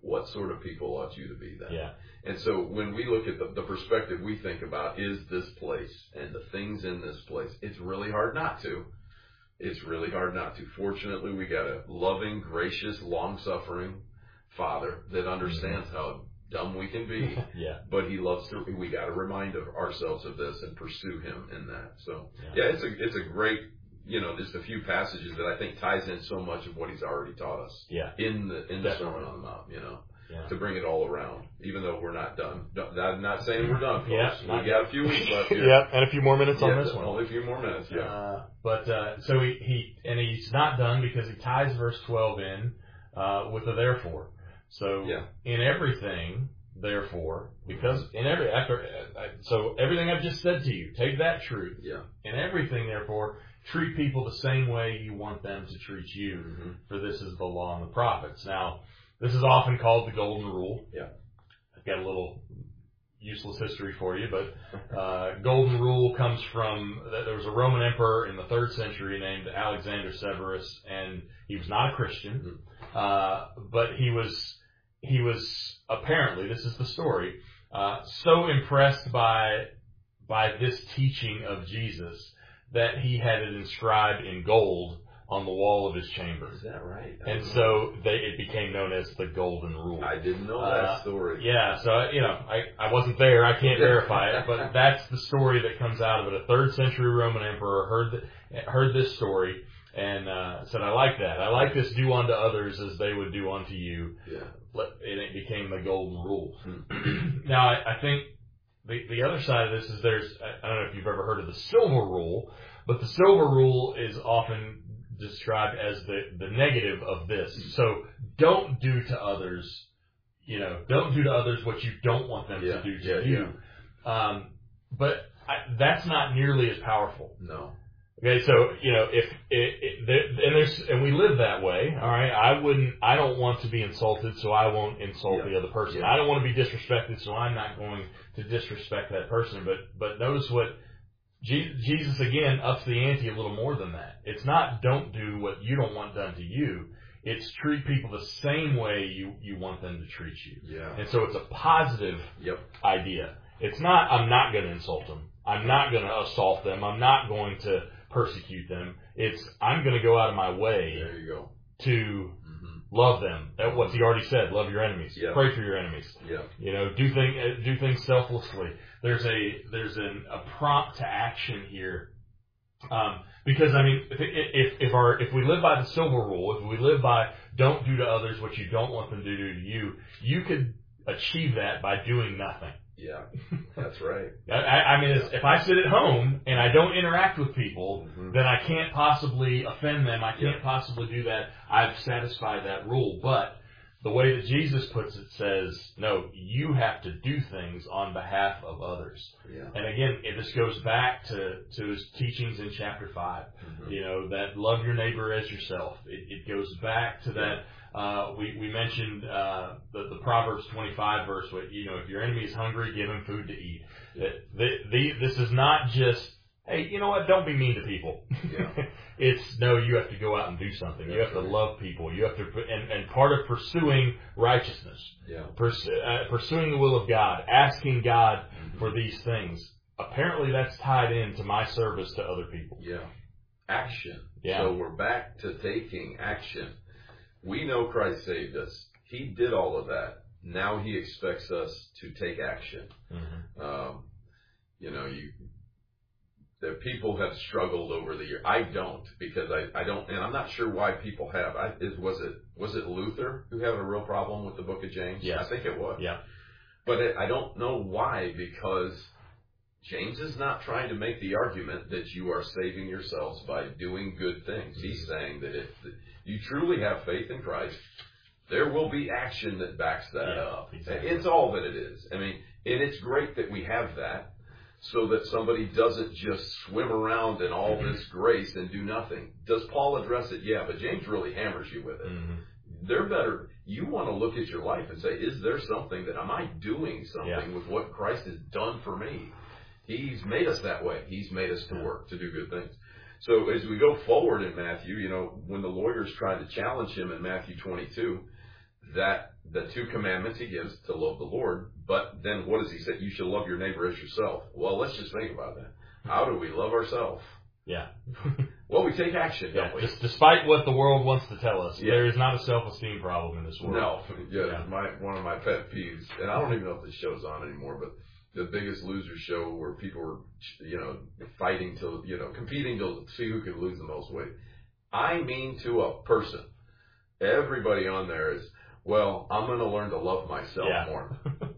S2: what sort of people ought you to be then?
S1: Yeah.
S2: And so when we look at the, the perspective we think about is this place and the things in this place, it's really hard not to. It's really hard not to. Fortunately, we got a loving, gracious, long-suffering Father that understands mm-hmm. how dumb we can be.
S1: Yeah.
S2: But He loves to. We got to remind of ourselves of this and pursue Him in that. So yeah. yeah, it's a it's a great, you know, just a few passages that I think ties in so much of what He's already taught us.
S1: Yeah.
S2: In the in the
S1: Definitely.
S2: Sermon on the Mount, you know.
S1: Yeah.
S2: To bring it all around, even though we're not done. I'm not saying we're done, folks.
S1: Yeah,
S2: we got yet. a few weeks left here.
S1: Yeah, and a few more minutes
S2: yeah,
S1: on this one.
S2: Only a few more minutes, yeah.
S1: Uh, but uh, so he, he and he's not done because he ties verse twelve in uh, with the therefore. So
S2: yeah.
S1: in everything, therefore, because in every after uh, so everything I've just said to you, take that truth.
S2: Yeah.
S1: In everything, therefore, treat people the same way you want them to treat you.
S2: Mm-hmm.
S1: For this is the law and the prophets. Now. This is often called the Golden Rule.
S2: Yeah.
S1: I've got a little useless history for you, but uh, Golden Rule comes from, there was a Roman emperor in the third century named Alexander Severus, and he was not a Christian, uh, but he was, he was apparently, this is the story, uh, so impressed by, by this teaching of Jesus that he had it inscribed in gold on the wall of his chamber.
S2: Is that right?
S1: And so they, it became known as the Golden Rule.
S2: I didn't know that
S1: uh,
S2: story.
S1: Yeah, so, you know, I, I wasn't there. I can't verify it, but that's the story that comes out of it. A third century Roman emperor heard the, heard this story and uh, said, I like that. I like this, do unto others as they would do unto you.
S2: Yeah.
S1: And it became the Golden Rule.
S2: Hmm.
S1: Now, I, I think the, the other side of this is there's, I don't know if you've ever heard of the Silver Rule, but the Silver Rule is often described as the, the negative of this. So don't do to others, you know, don't do to others what you don't want them
S2: yeah,
S1: to do to
S2: yeah,
S1: you. Yeah. Um, but I, that's not nearly as powerful.
S2: No.
S1: Okay, so, you know, if, it, it, there, and there's, and we live that way, all right, I wouldn't, I don't want to be insulted, so I won't insult
S2: yeah.
S1: the other person.
S2: Yeah.
S1: I don't want to be disrespected, so I'm not going to disrespect that person. But, but notice what, Jesus, again, ups the ante a little more than that. It's not don't do what you don't want done to you. It's treat people the same way you, you want them to treat you.
S2: Yeah.
S1: And so it's a positive
S2: yep.
S1: idea. It's not, I'm not going to insult them. I'm not going to assault them. I'm not going to persecute them. It's, I'm going to go out of my way
S2: there you go.
S1: to mm-hmm. love them. That's what he already said. Love your enemies.
S2: Yep.
S1: Pray for your enemies.
S2: Yep.
S1: You know, do, thing, do things selflessly. There's a there's an, a prompt to action here, um, because I mean, if, if if our if we live by the Silver Rule, if we live by don't do to others what you don't want them to do to you, you could achieve that by doing nothing.
S2: Yeah, that's right.
S1: I, I mean, yeah. if I sit at home and I don't interact with people, mm-hmm. then I can't possibly offend them. I can't yeah. possibly do that. I've satisfied that rule, but the way that Jesus puts it says, no, you have to do things on behalf of others.
S2: Yeah.
S1: And again, it, this goes back to, to his teachings in chapter five, mm-hmm. you know, that love your neighbor as yourself. It, it goes back to that. Uh, we, we mentioned, uh, the, the Proverbs twenty-five verse where, you know, if your enemy is hungry, give him food to eat. Yeah. The, the, this is not just, hey, you know what, don't be mean to people.
S2: Yeah.
S1: It's, no, you have to go out and do something. You have to love people. You have to, and, and part of pursuing righteousness,
S2: yeah.
S1: pers- uh, pursuing the will of God, asking God mm-hmm. for these things, apparently that's tied into my service to other people.
S2: Yeah. Action.
S1: Yeah.
S2: So we're back to taking action. We know Christ saved us. He did all of that. Now He expects us to take action.
S1: Mm-hmm.
S2: Um, you know, you, the people have struggled over the year. I don't, because I, I don't, and I'm not sure why people have. I, is, was it was it Luther who had a real problem with the Book of James?
S1: Yeah.
S2: I think it was.
S1: Yeah.
S2: But it, I don't know why, because James is not trying to make the argument that you are saving yourselves by doing good things. Mm-hmm. He's saying that if you truly have faith in Christ, there will be action that backs that
S1: yeah,
S2: up.
S1: Exactly.
S2: It's all that it is. I mean, and it's great that we have that, so that somebody doesn't just swim around in all mm-hmm. this grace and do nothing. Does Paul address it? Yeah, but James really hammers you with it.
S1: Mm-hmm.
S2: They're better. You want to look at your life and say, is there something that, am I doing something yeah. with what Christ has done for me? He's made us that way. He's made us to work, to do good things. So as we go forward in Matthew, you know, when the lawyers tried to challenge him in Matthew twenty-two, that the two commandments he gives to love the Lord, but then what does he say? You shall love your neighbor as yourself. Well, let's just think about that. How do we love ourselves?
S1: Yeah.
S2: Well, we take action,
S1: yeah.
S2: don't we?
S1: Just despite what the world wants to tell us,
S2: yeah.
S1: there is not a self-esteem problem in this world.
S2: No. Yeah,
S1: yeah.
S2: My, one of my pet peeves, and I don't even know if this show's on anymore, but the Biggest Loser show where people are, you know, fighting to, you know, competing to see who can lose the most weight. I mean to a person. Everybody on there is, well, I'm going to learn to love myself
S1: yeah.
S2: more.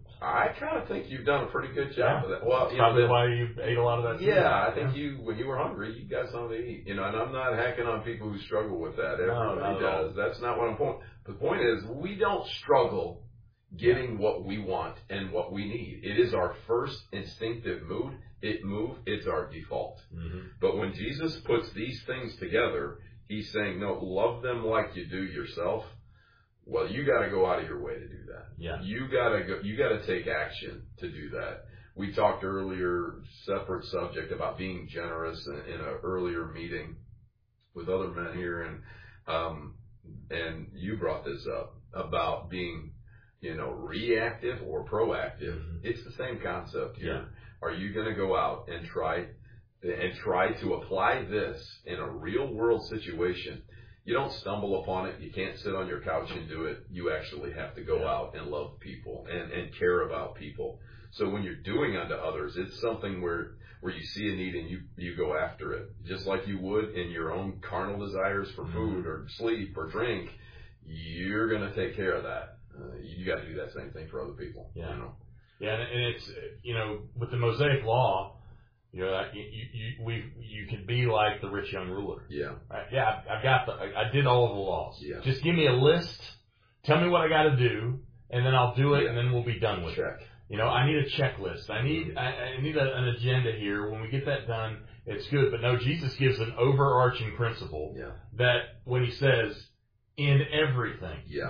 S2: I kind of think you've done a pretty good job
S1: yeah.
S2: of that. Well,
S1: That's
S2: you
S1: probably
S2: know,
S1: why you ate a lot of that food.
S2: Yeah, I think yeah. you, when you were hungry, you got something to eat. You know, and I'm not hacking on people who struggle with that. Everybody
S1: no,
S2: does. That's not what I'm point. The point is, we don't struggle getting yeah. what we want and what we need. It is our first instinctive mood. It move. It's our default.
S1: Mm-hmm.
S2: But when Jesus puts these things together, he's saying, no, love them like you do yourself. Well, you got to go out of your way to do that.
S1: Yeah.
S2: You got to go. You got to take action to do that. We talked earlier, separate subject about being generous in, in an earlier meeting with other men here, and um, and you brought this up about being, you know, reactive or proactive. Mm-hmm. It's the same concept here.
S1: Yeah.
S2: Are you going to go out and try and try to apply this in a real world situation? You don't stumble upon it. You can't sit on your couch and do it. You actually have to go
S1: yeah.
S2: out and love people and, and care about people. So when you're doing unto others, it's something where, where you see a need and you, you go after it. Just like you would in your own carnal desires for food mm-hmm. or sleep or drink, you're going to take care of that. Uh, you got to do that same thing for other people.
S1: Yeah.
S2: You know?
S1: Yeah. And, and it's, you know, with the Mosaic law, you know, you, you, we, you could be like the rich young ruler.
S2: Yeah.
S1: Right? Yeah, I've, I've got the, I did all of the laws.
S2: Yeah.
S1: Just give me a list, tell me what I got to do, and then I'll do it,
S2: yeah.
S1: and then we'll be done with
S2: Check.
S1: it. You know, I need a checklist. I need, I, I need a, an agenda here. When we get that done, it's good. But no, Jesus gives an overarching principle
S2: yeah.
S1: that when he says, in everything.
S2: Yeah.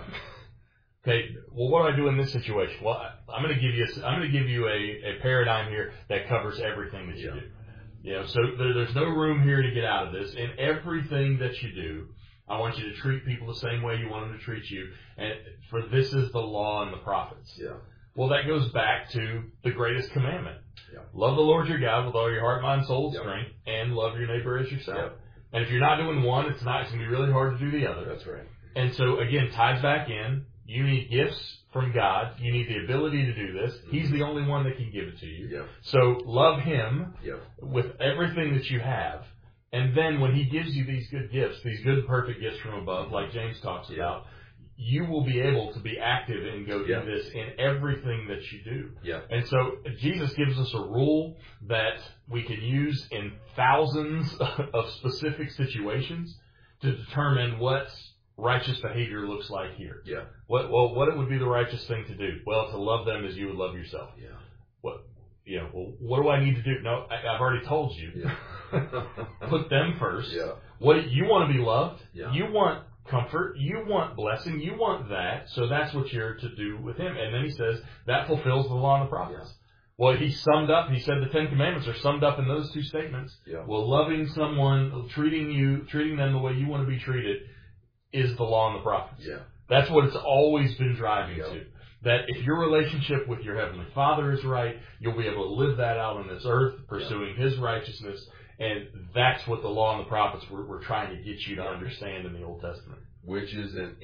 S1: Okay, well, what do I do in this situation? Well, I'm going to give you a, I'm going to give you a, a paradigm here that covers everything that you
S2: yeah.
S1: do. You know, so there, there's no room here to get out of this. In everything that you do, I want you to treat people the same way you want them to treat you. And for this is the law and the prophets.
S2: Yeah.
S1: Well, that goes back to the greatest commandment.
S2: Yeah.
S1: Love the Lord your God with all your heart, mind, soul,
S2: yep.
S1: strength, and love your neighbor as yourself.
S2: Yep.
S1: And if you're not doing one, it's not, it's going to be really hard to do the other.
S2: That's right.
S1: And so, again, ties back in. You need gifts from God. You need the ability to do this. Mm-hmm. He's the only one that can give it to you.
S2: Yep.
S1: So love Him
S2: yep.
S1: with everything that you have. And then when He gives you these good gifts, these good, perfect gifts from above, like James talks
S2: yep.
S1: about, you will be able to be active and go
S2: yep.
S1: do this in everything that you do.
S2: Yep.
S1: And so Jesus gives us a rule that we can use in thousands of specific situations to determine what righteous behavior looks like here.
S2: Yeah.
S1: What well, what it would be the righteous thing to do? Well, to love them as you would love yourself.
S2: Yeah.
S1: What you know? Well, what do I need to do? No, I, I've already told you.
S2: Yeah.
S1: Put them first.
S2: Yeah.
S1: What you want to be loved?
S2: Yeah.
S1: You want comfort. You want blessing. You want that. So that's what you're to do with Him. And then He says that fulfills the law and the prophets.
S2: Yeah.
S1: Well, He summed up. He said the Ten Commandments are summed up in those two statements.
S2: Yeah.
S1: Well, loving someone, treating you, treating them the way you want to be treated, is the law and the prophets.
S2: Yeah.
S1: That's what it's always been driving
S2: yep.
S1: to. That if your relationship with your Heavenly Father is right, you'll be able to live that out on this earth, pursuing yep. His righteousness. And that's what the law and the prophets were, were trying to get you to understand in the Old Testament.
S2: Which is an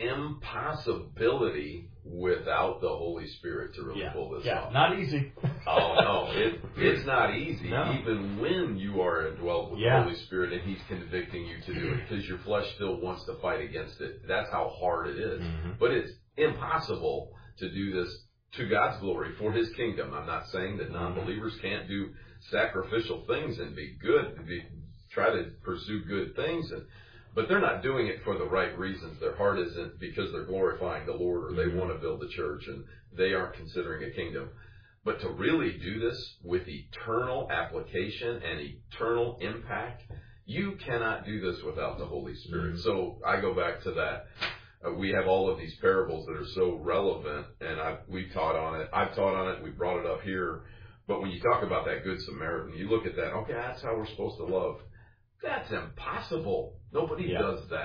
S2: impossibility without the Holy Spirit to really
S1: yeah.
S2: pull this
S1: yeah.
S2: off.
S1: Not easy.
S2: Oh, no. It, it's not easy,
S1: no.
S2: even when you are indwelt with
S1: yeah.
S2: the Holy Spirit and He's convicting you to do it, because your flesh still wants to fight against it. That's how hard it is.
S1: Mm-hmm.
S2: But it's impossible to do this to God's glory, for His kingdom. I'm not saying that non-believers can't do sacrificial things and be good, and be, try to pursue good things, and but they're not doing it for the right reasons. Their heart isn't because they're glorifying the Lord or they mm-hmm. want to build the church and they aren't considering a kingdom. But to really do this with eternal application and eternal impact, you cannot do this without the Holy Spirit. Mm-hmm. So I go back to that. Uh, we have all of these parables that are so relevant, and I, we've taught on it. I've taught on it. We brought it up here. But when you talk about that Good Samaritan, you look at that, okay, that's how we're supposed to love. That's impossible. Nobody
S1: yeah.
S2: does that.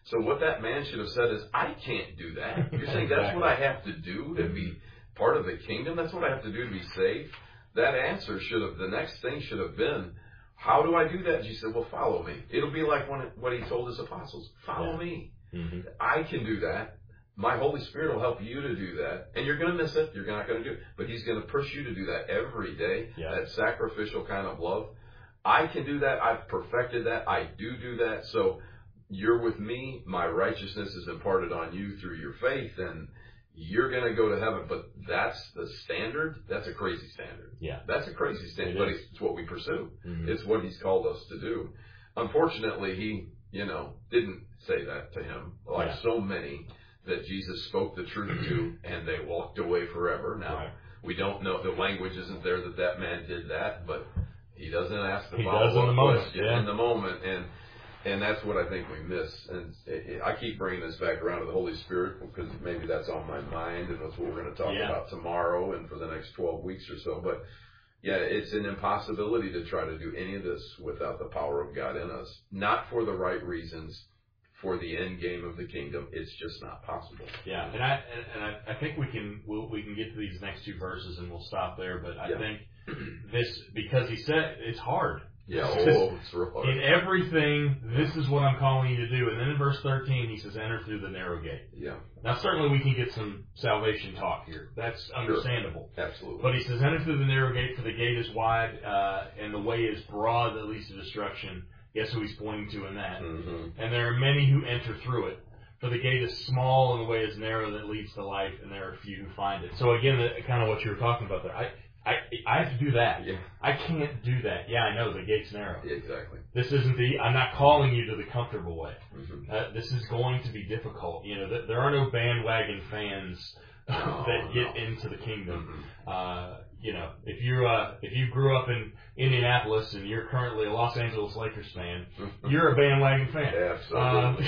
S2: So what that man should have said is, I can't do that. You're saying that's what I have to do to be part of the kingdom? That's what I have to do to be saved? That answer should have, the next thing should have been, how do I do that? Jesus said, well, follow me. It'll be like when it, what he told his apostles. Follow yeah. me. Mm-hmm. I can do that. My Holy Spirit will help you to do that. And you're going to miss it. You're not going to do it. But he's going to push you to do that every day. Yeah. That sacrificial kind of love. I can do that. I've perfected that. I do do that. So you're with me. My righteousness is imparted on you through your faith. And you're going to go to heaven. But that's the standard. That's a crazy standard.
S1: Yeah.
S2: That's a crazy standard. It but is. It's what we pursue. Mm-hmm. It's what he's called us to do. Unfortunately, he, you know, didn't say that to him. Like yeah. so many that Jesus spoke the truth to, and they walked away forever. Now, right. we don't know, the language isn't there that that man did that, but he doesn't ask the follow-up question yeah. in the moment, and and that's what I think we miss. And it, it, I keep bringing this back around to the Holy Spirit, because maybe that's on my mind, and that's what we're going to talk yeah. about tomorrow and for the next twelve weeks or so. But yeah, it's an impossibility to try to do any of this without the power of God in us. Not for the right reasons. For the end game of the kingdom, it's just not possible.
S1: Yeah, and I and I, I think we can we'll, we can get to these next two verses and we'll stop there. But I yeah. think this, because he said it's hard.
S2: Yeah, oh, it's real hard.
S1: In everything, this is what I'm calling you to do. And then in verse thirteen, he says, "Enter through the narrow gate."
S2: Yeah.
S1: Now, certainly we can get some salvation talk here. That's understandable.
S2: Sure. Absolutely.
S1: But he says, "Enter through the narrow gate, for the gate is wide, uh, and the way is broad that leads to destruction." Guess who he's pointing to in that? Mm-hmm. "And there are many who enter through it. For the gate is small and the way is narrow that leads to life, and there are few who find it." So again, the, kind of what you were talking about there. I, I, I have to do that.
S2: Yeah.
S1: I can't do that. Yeah, I know the gate's narrow.
S2: Yeah, exactly.
S1: This isn't the. I'm not calling you to the comfortable way.
S2: Mm-hmm.
S1: Uh, this is going to be difficult. You know, th- there are no bandwagon fans
S2: no,
S1: that get
S2: no.
S1: into the kingdom.
S2: Mm-hmm.
S1: Uh, you know, if you uh, if you grew up in Indianapolis and you're currently a Los Angeles Lakers fan, you're a bandwagon fan.
S2: Yeah, absolutely.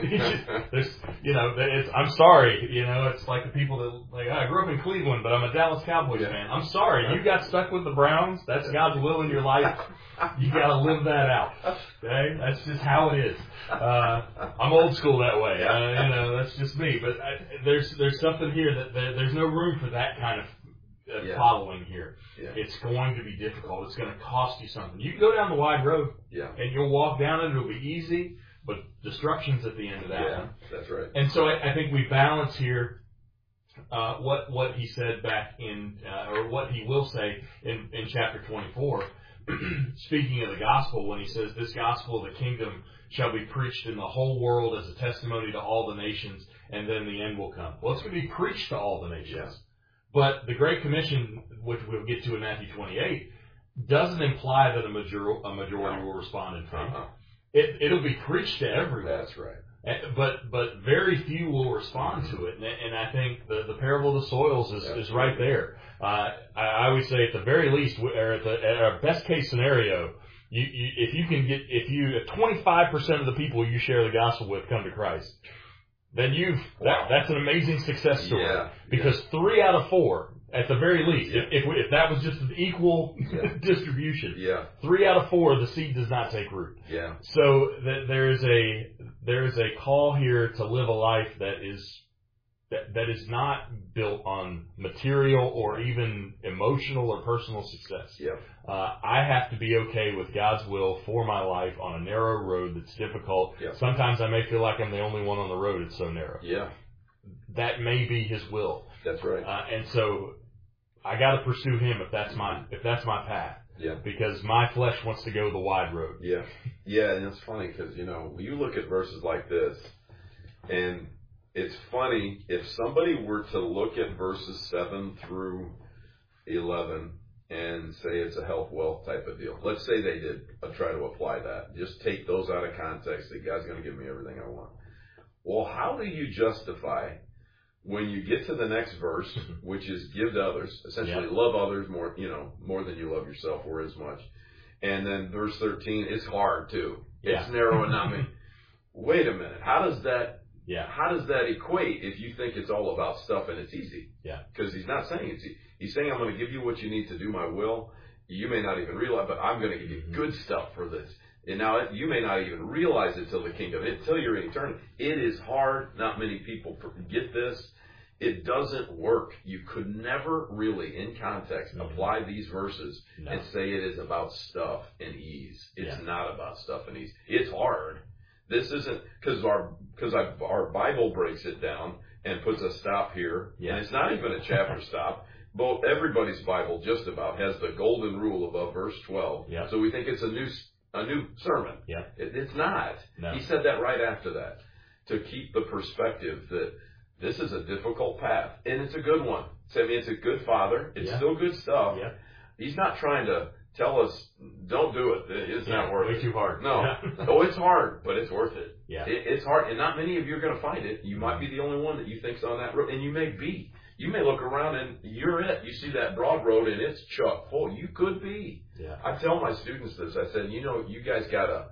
S1: Um, there's, you know, it's, I'm sorry, you know, it's like the people that, like, I grew up in Cleveland, but I'm a Dallas Cowboys
S2: yeah.
S1: fan. I'm sorry, you got stuck with the Browns. That's God's will in your life. You got to live that out. Okay, that's just how it is. Uh, I'm old school that way. Uh, you know, that's just me. But I, there's there's something here that there, there's no room for that kind of Uh,
S2: yeah.
S1: following here.
S2: Yeah.
S1: It's going to be difficult. It's going to cost you something. You can go down the wide road,
S2: yeah.
S1: and you'll walk down it. It'll be easy, but destruction's at the end of that
S2: yeah,
S1: one.
S2: That's right.
S1: And so I, I think we balance here uh, what what he said back in, uh, or what he will say in, in chapter twenty-four, speaking of the gospel, when he says, "This gospel of the kingdom shall be preached in the whole world as a testimony to all the nations, and then the end will come." Well, it's going to be preached to all the nations.
S2: Yeah.
S1: But the Great Commission, which we'll get to in Matthew twenty-eight, doesn't imply that a, major- a majority will respond in faith.
S2: Uh-huh.
S1: It, it'll be preached to everyone.
S2: That's right.
S1: But but very few will respond to it. And, and I think the, the parable of the soils is, is right there. Uh, I, I would say at the very least, or at, the, at our best case scenario, you, you, if you can get, if you, twenty-five percent of the people you share the gospel with come to Christ, then you've,
S2: wow.
S1: that, that's an amazing success story.
S2: Yeah,
S1: because
S2: yeah.
S1: three out of four, at the very least,
S2: yeah.
S1: if, if if that was just an equal
S2: yeah.
S1: distribution,
S2: yeah.
S1: three out of four, the seed does not take root.
S2: Yeah.
S1: So th- there is a there is a call here to live a life that is that that is not built on material or even emotional or personal success.
S2: Yeah.
S1: Uh, I have to be okay with God's will for my life on a narrow road that's difficult.
S2: Yeah.
S1: Sometimes I may feel like I'm the only one on the road. It's so narrow.
S2: Yeah.
S1: That may be His will.
S2: That's right.
S1: Uh, and so I got to pursue Him if that's my if that's my path.
S2: Yeah.
S1: Because my flesh wants to go the wide road.
S2: Yeah. Yeah, and it's funny because, you know, you look at verses like this, and it's funny if somebody were to look at verses seven through eleven and say it's a health wealth type of deal. Let's say they did uh, try to apply that. Just take those out of context. The God's going to give me everything I want. Well, how do you justify when you get to the next verse, which is give to others, essentially yeah. love others more, you know, more than you love yourself or as much. And then verse thirteen, it's hard too.
S1: Yeah.
S2: It's narrow and not me. Wait a minute. How does that,
S1: yeah.
S2: how does that equate if you think it's all about stuff and it's easy?
S1: Yeah.
S2: Because he's not saying it's easy. He's saying, I'm going to give you what you need to do my will. You may not even realize, but I'm going to give you good stuff for this. And now you may not even realize it till the kingdom, until you're in eternity. It is hard. Not many people get this. It doesn't work. You could never really, in context, mm-hmm. apply these verses no. and say it is about stuff and ease. It's yeah. not about stuff and ease. It's hard. This isn't, because our, because our Bible breaks it down and puts a stop here. Yeah. And it's not even a chapter stop. But everybody's Bible just about has the golden rule above verse twelve. Yeah. So we think it's a new a new sermon. Yeah. It, it's not. No. He said that right after that, to keep the perspective that this is a difficult path, and it's a good one. So, I mean, it's a good father. It's yeah. still good stuff. Yeah. He's not trying to tell us, don't do it. It's yeah, not worth
S1: way
S2: it.
S1: Way too hard.
S2: No. Yeah. Oh, it's hard, but it's worth it. Yeah. It, it's hard, and not many of you are going to find it. You might be the only one that you think's on that road, and you may be. You may look around and you're it. You see that broad road and it's chock full. You could be. Yeah. I tell my students this. I said, you know, you guys got to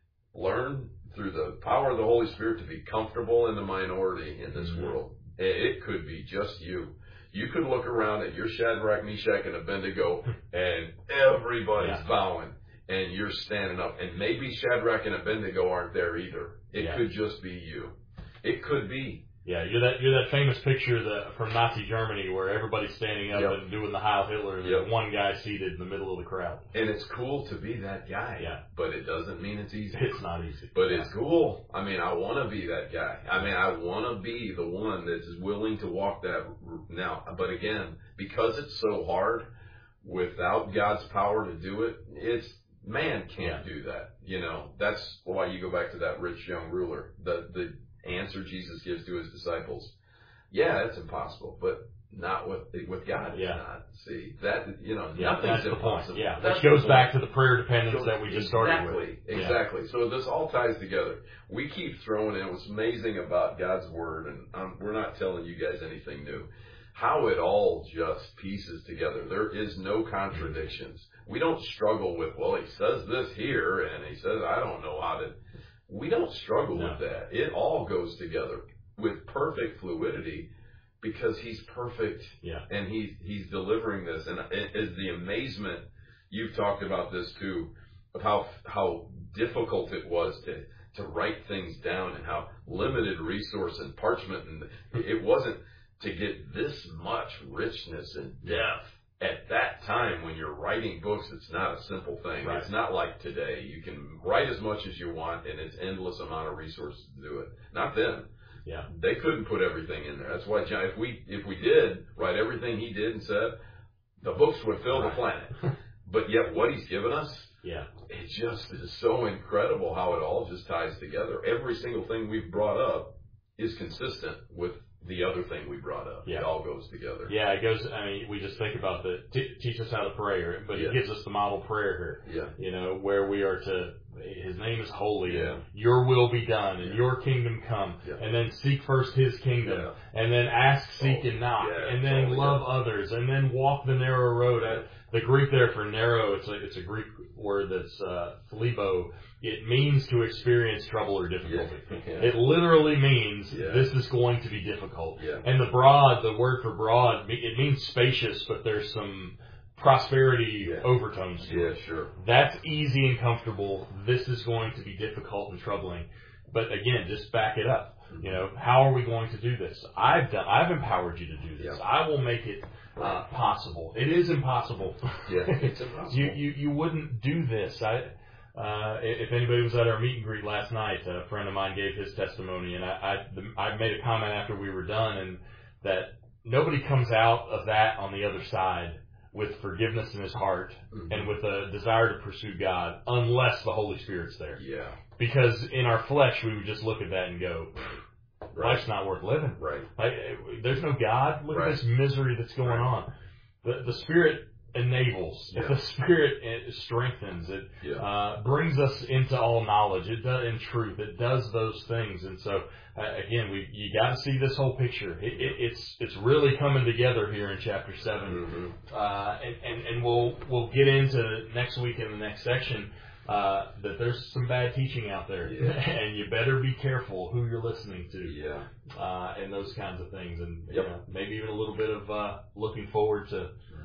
S2: learn through the power of the Holy Spirit to be comfortable in the minority in this mm-hmm. world. It could be just you. You could look around at your Shadrach, Meshach, and Abednego, and everybody's yeah. bowing, and you're standing up. And maybe Shadrach and Abednego aren't there either. It yeah. could just be you. It could be.
S1: Yeah, you're that you're that famous picture that from Nazi Germany where everybody's standing up yep. and doing the Heil Hitler, and yep. one guy seated in the middle of the crowd.
S2: And it's cool to be that guy. Yeah. But it doesn't mean it's easy.
S1: It's not easy.
S2: But yeah. it's cool. I mean, I want to be that guy. I mean, I want to be the one that's willing to walk that now. But again, because it's so hard, without God's power to do it, it's man can't yeah. do that. You know, that's why you go back to that rich young ruler. The the answer Jesus gives to his disciples. Yeah, it's impossible, but not with with God. It's yeah. not. See, that, you know, yeah, nothing's impossible.
S1: Yeah,
S2: that's
S1: which goes back to the prayer dependence so, that we just started
S2: exactly,
S1: with.
S2: Exactly. Yeah. So this all ties together. We keep throwing in what's amazing about God's Word, and um, we're not telling you guys anything new, how it all just pieces together. There is no contradictions. We don't struggle with, well, he says this here, and he says, I don't know how to... We don't struggle no. with that. It all goes together with perfect fluidity because he's perfect yeah. and he, he's delivering this. And it is the amazement, you've talked about this too, of how how difficult it was to, to write things down and how limited resource and parchment. And it wasn't to get this much richness and depth. At that time, when you're writing books, it's not a simple thing. Right. It's not like today. You can write as much as you want, and it's endless amount of resources to do it. Not then. Yeah. They couldn't put everything in there. That's why John, if we if we did write everything he did and said, the books would fill right. the planet. But yet, what he's given us, yeah, it just is so incredible how it all just ties together. Every single thing we've brought up is consistent with the other thing we brought up. Yeah. It all goes together.
S1: Yeah, it goes, I mean, we just think about the, t- teach us how to pray, but yeah. he gives us the model prayer here. Yeah. You know, where we are to, his name is holy, yeah. and your will be done, and yeah. your kingdom come, yeah. and then seek first his kingdom, yeah. and then ask, seek, oh, and knock, yeah, and then love good. others, and then walk the narrow road. Yeah. The Greek there for narrow, it's a, it's a Greek word that's, uh, philibo. It means to experience trouble or difficulty. Yeah. Yeah. It literally means yeah. this is going to be difficult. Yeah. And the broad, the word for broad, it means spacious, but there's some prosperity yeah. overtones to
S2: yeah,
S1: it.
S2: Yeah, sure.
S1: That's easy and comfortable. This is going to be difficult and troubling. But again, just back it up. Mm-hmm. You know, how are we going to do this? I've done, I've empowered you to do this. Yeah. I will make it uh, possible. It is impossible.
S2: Yeah, it's impossible.
S1: you, you, you wouldn't do this. I, Uh, if anybody was at our meet and greet last night, a friend of mine gave his testimony, and I, I, the, I made a comment after we were done, and that nobody comes out of that on the other side with forgiveness in his heart mm-hmm. and with a desire to pursue God, unless the Holy Spirit's there. Yeah. Because in our flesh, we would just look at that and go, right. life's not worth living.
S2: Right.
S1: Like, there's no God. Look right. at this misery that's going right. on. The, the Spirit enables. Yeah. The Spirit it strengthens. It yeah. uh, brings us into all knowledge. It does in truth. It does those things. And so uh, again, we you got to see this whole picture. It, it, it's it's really coming together here in chapter seven. Mm-hmm. Uh, and, and and we'll we'll get into next week in the next section. Uh, that there's some bad teaching out there, yeah. and you better be careful who you're listening to, yeah. uh, and those kinds of things, and yep. you know, maybe even a little bit of uh, looking forward to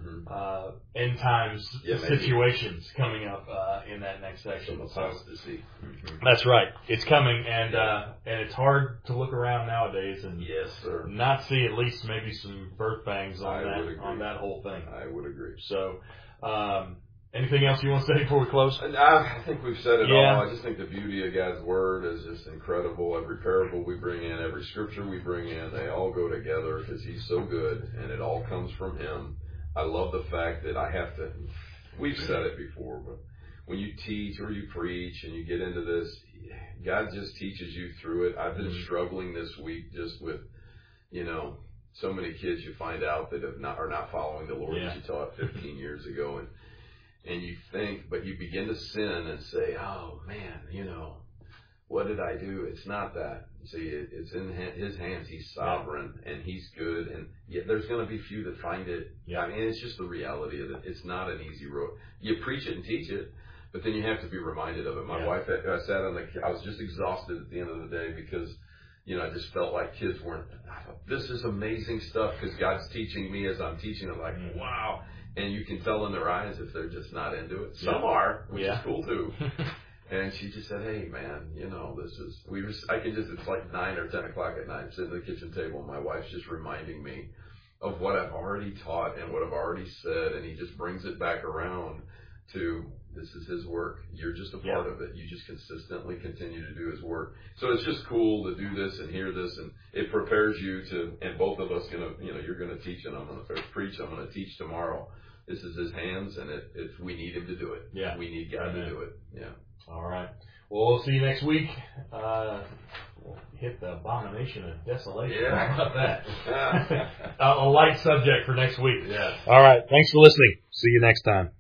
S1: mm-hmm. uh, end times yeah, situations coming up uh, in that next section.
S2: So, to see.
S1: Mm-hmm. That's right. It's coming, and yeah. uh, and it's hard to look around nowadays and
S2: yes, sir.
S1: not see at least maybe some birth pangs on
S2: I
S1: that on that whole thing.
S2: I would agree.
S1: So. Um, Anything else you want to say before we close?
S2: I think we've said it
S1: yeah.
S2: all. I just think the beauty of God's Word is just incredible. Every parable we bring in, every scripture we bring in, they all go together because He's so good, and it all comes from Him. I love the fact that I have to, we've said it before, but when you teach or you preach and you get into this, God just teaches you through it. I've been mm-hmm. struggling this week just with, you know, so many kids you find out that have not, are not following the Lord
S1: yeah.
S2: that you taught fifteen years ago. And And you think, but you begin to sin and say, oh, man, you know, what did I do? It's not that. See, it, it's in His hands. He's sovereign, yeah. and He's good. And yeah, there's going to be few that find it.
S1: Yeah.
S2: I mean, it's just the reality of it. It's not an easy road. You preach it and teach it, but then you have to be reminded of it. My yeah. wife, I sat on the, I was just exhausted at the end of the day because, you know, I just felt like kids weren't, this is amazing stuff because God's teaching me as I'm teaching. I'm like, mm-hmm. wow. And you can tell in their eyes if they're just not into it. Some
S1: yeah.
S2: are, which
S1: yeah.
S2: is cool too. And she just said, "Hey, man, you know, this is we. Were, I can just. It's like nine or ten o'clock at night. I'm sitting at the kitchen table, and my wife's just reminding me of what I've already taught and what I've already said, and He just brings it back around to this is His work. You're just a part
S1: yeah.
S2: of it. You just consistently continue to do His work. So it's just cool to do this and hear this, and it prepares you to. And both of us gonna, you know, you're gonna teach, and I'm gonna preach. I'm gonna teach tomorrow. This is His hands, and it, it's we need Him to do it.
S1: Yeah,
S2: we need God
S1: Amen.
S2: to do it. Yeah.
S1: All right. Well, we'll see you next week. Uh, we'll hit the abomination of desolation.
S2: Yeah.
S1: How about that? a, a light subject for next week.
S2: Yeah.
S1: All right. Thanks for listening. See you next time.